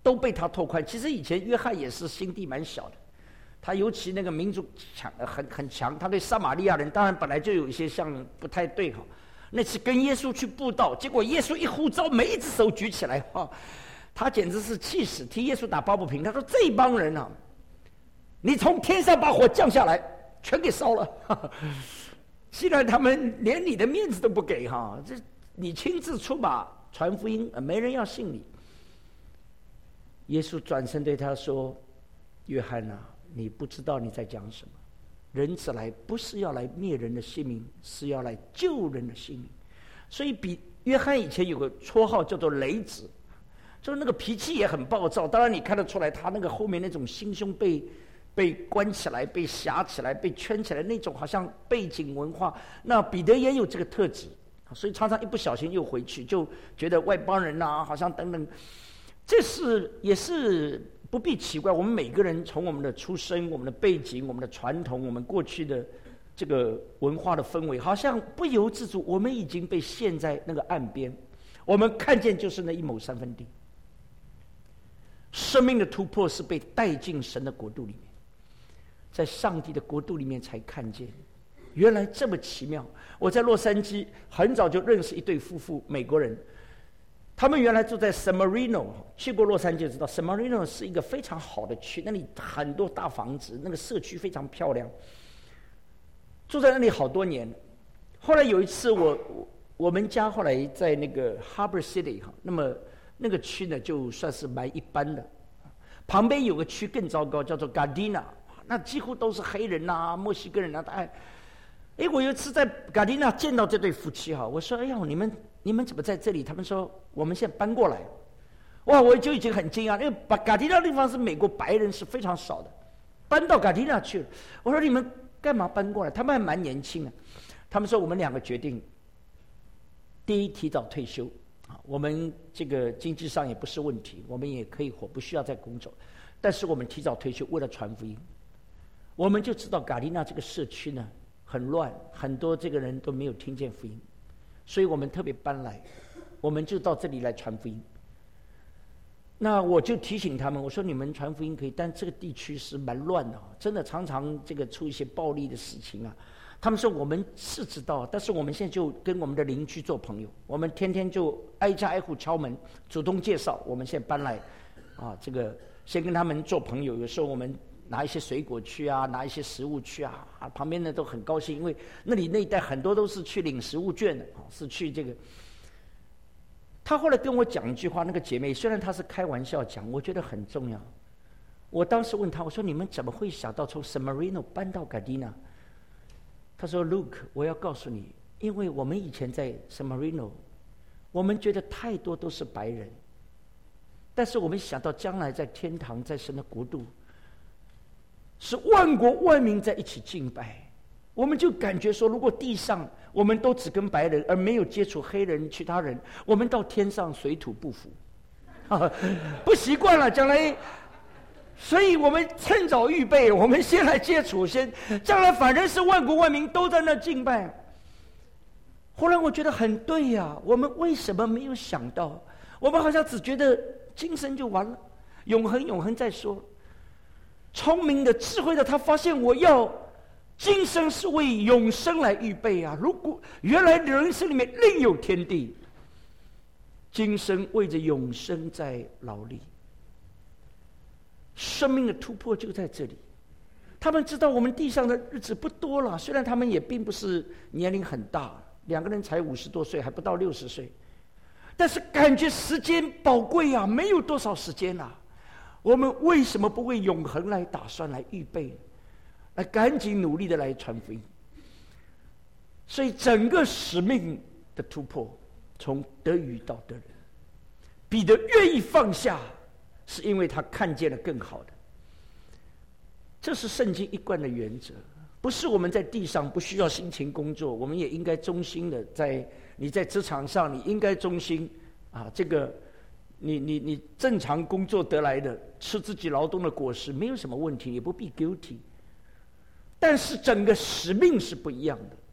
Speaker 1: 都被他拓宽。其实以前约翰也是心地蛮小的，他尤其那个民族很强，他对撒玛利亚人当然本来就有一些像不太对哈。那次跟耶稣去布道，结果耶稣一呼召，每一只手举起来哈，他简直是气死，替耶稣打抱不平。他说：“这帮人啊，你从天上把火降下来，全给烧了。既然他们连你的面子都不给哈，这你亲自出马传福音，没人要信你。”耶稣转身对他说：“约翰啊，你不知道你在讲什么。人子来不是要来灭人的性命，是要来救人的性命。”所以约翰以前有个绰号叫做雷子，就是那个脾气也很暴躁。当然你看得出来，他那个后面那种心胸被关起来、被挟起来、被圈起来那种，好像背景文化。那彼得也有这个特质，所以常常一不小心又回去，就觉得外邦人啊，好像等等。这也是不必奇怪。我们每个人从我们的出身、我们的背景、我们的传统、我们过去的这个文化的氛围，好像不由自主，我们已经被陷在那个岸边。我们看见就是那一亩三分地。生命的突破是被带进神的国度里面，在上帝的国度里面才看见，原来这么奇妙。我在洛杉矶很早就认识一对夫妇，美国人。他们原来住在 San Marino， 去过洛杉矶就知道 San Marino 是一个非常好的区，那里很多大房子，那个社区非常漂亮，住在那里好多年。后来有一次我们家后来在那个 Harbor City， 那么那个区呢就算是蛮一般的，旁边有个区更糟糕，叫做 Gardena， 那几乎都是黑人啊、墨西哥人啊。我有一次在 Gardena 见到这对夫妻哈，我说：“哎呀，你们怎么在这里？”他们说：“我们现在搬过来。”哇，我就已经很惊讶，因为Gardena地方是美国白人是非常少的，搬到Gardena去了。我说：“你们干嘛搬过来？”他们还蛮年轻的。他们说：“我们两个决定，第一提早退休，我们这个经济上也不是问题，我们也可以活，不需要再工作。但是我们提早退休，为了传福音。我们就知道Gardena这个社区呢很乱，很多这个人都没有听见福音。”所以我们特别搬来，我们就到这里来传福音。那我就提醒他们，我说：“你们传福音可以，但这个地区是蛮乱的，真的常常这个出一些暴力的事情啊。”他们说：“我们是知道，但是我们现在就跟我们的邻居做朋友，我们天天就挨家挨户敲门，主动介绍。我们现在搬来，这个先跟他们做朋友。有时候我们拿一些水果去啊，拿一些食物去啊，旁边的都很高兴，因为那里那一带很多都是去领食物券的，是去这个。”他后来跟我讲一句话，那个姐妹虽然她是开玩笑讲，我觉得很重要。我当时问她，我说：“你们怎么会想到从 San Marino 搬到 Gardena？” 她说：“Luke， 我要告诉你，因为我们以前在 San Marino， 我们觉得太多都是白人，但是我们想到将来在天堂，在神的国度，是万国万民在一起敬拜，我们就感觉说，如果地上我们都只跟白人，而没有接触黑人、其他人，我们到天上水土不服，不习惯了，将来。所以我们趁早预备，我们先来接触，将来反正是万国万民都在那敬拜。”后来我觉得很对呀，我们为什么没有想到？我们好像只觉得今生就完了，永恒再说。聪明的、智慧的，他发现我要今生是为永生来预备啊！如果原来人生里面另有天地，今生为着永生在劳力。生命的突破就在这里。他们知道我们地上的日子不多了，虽然他们也并不是年龄很大，两个人才50多岁，还不到60岁，但是感觉时间宝贵啊，没有多少时间啊。我们为什么不为永恒来打算、来预备，来赶紧努力的来传福音？所以整个使命的突破，从得鱼到得人，彼得愿意放下，是因为他看见了更好的。这是圣经一贯的原则，不是我们在地上不需要辛勤工作，我们也应该忠心的你在职场上，你应该忠心啊，这个你正常工作得来的，吃自己劳动的果实，没有什么问题，也不必 guilty。但是整个使命是不一样的。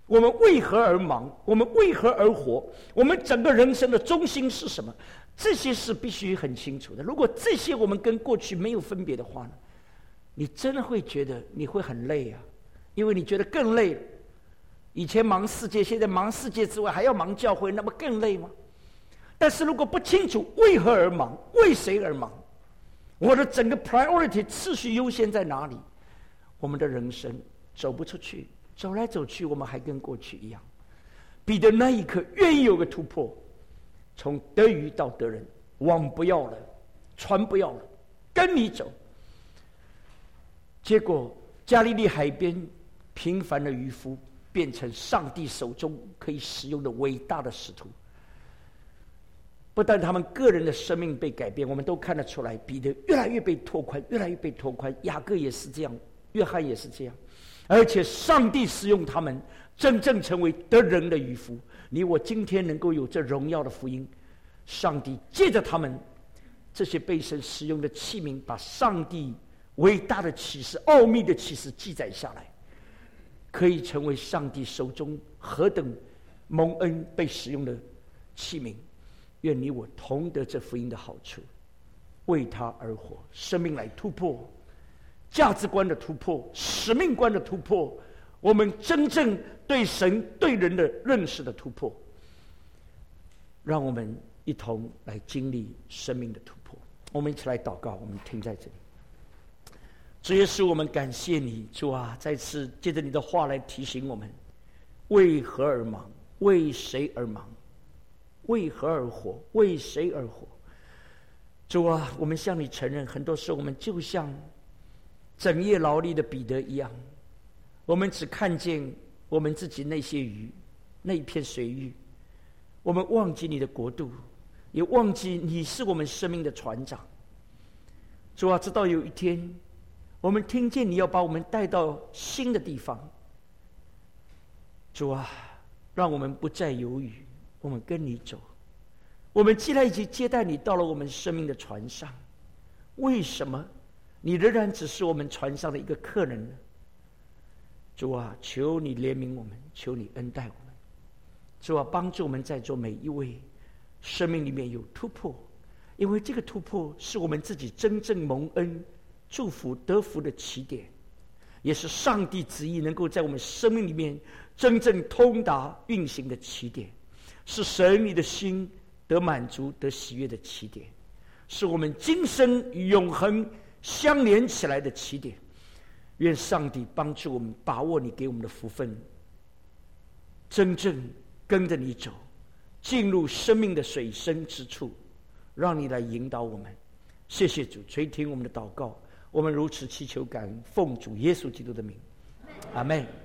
Speaker 1: 我们为何而忙？我们为何而活？我们整个人生的中心是什么？这些是必须很清楚的。如果这些我们跟过去没有分别的话呢，你真的会觉得你会很累啊，因为你觉得更累了。以前忙世界，现在忙世界之外还要忙教会，那么更累吗？但是如果不清楚为何而忙，为谁而忙，我的整个 priority 次序优先在哪里，我们的人生走不出去，走来走去我们还跟过去一样。彼得那一刻愿意有个突破，从得鱼到得人，网不要了，船不要了，跟你走。结果加利利海边平凡的渔夫变成上帝手中可以使用的伟大的使徒。不但他们个人的生命被改变，我们都看得出来，彼得越来越被拓宽，越来越被拓宽，雅各也是这样，约翰也是这样，而且上帝使用他们真正成为得人的渔夫。你我今天能够有这荣耀的福音，上帝借着他们这些被神使用的器皿，把上帝伟大的启示、奥秘的启示记载下来，可以成为上帝手中何等蒙恩被使用的器皿。愿你我同得这福音的好处，为他而活，生命来突破，价值观的突破，使命观的突破，我们真正对神对人的认识的突破。让我们一同来经历生命的突破。我们一起来祷告，我们停在这里。主耶稣，我们感谢你，主啊，再次借着你的话来提醒我们，为何而忙，为谁而忙，为何而活，为谁而活。主啊，我们向你承认，很多时候我们就像整夜劳力的彼得一样，我们只看见我们自己那些鱼，那一片水域，我们忘记你的国度，也忘记你是我们生命的船长。主啊，直到有一天我们听见你要把我们带到新的地方，主啊，让我们不再犹豫，我们跟你走。我们既然已经接待你到了我们生命的船上，为什么你仍然只是我们船上的一个客人呢？主啊，求你怜悯我们，求你恩待我们。主啊，帮助我们在座每一位生命里面有突破，因为这个突破是我们自己真正蒙恩祝福得福的起点，也是上帝旨意能够在我们生命里面真正通达运行的起点，是神你的心得满足得喜悦的起点，是我们今生与永恒相连起来的起点。愿上帝帮助我们把握你给我们的福分，真正跟着你走，进入生命的水深之处，让你来引导我们。谢谢主垂听我们的祷告，我们如此祈求感恩，奉主耶稣基督的名，阿们。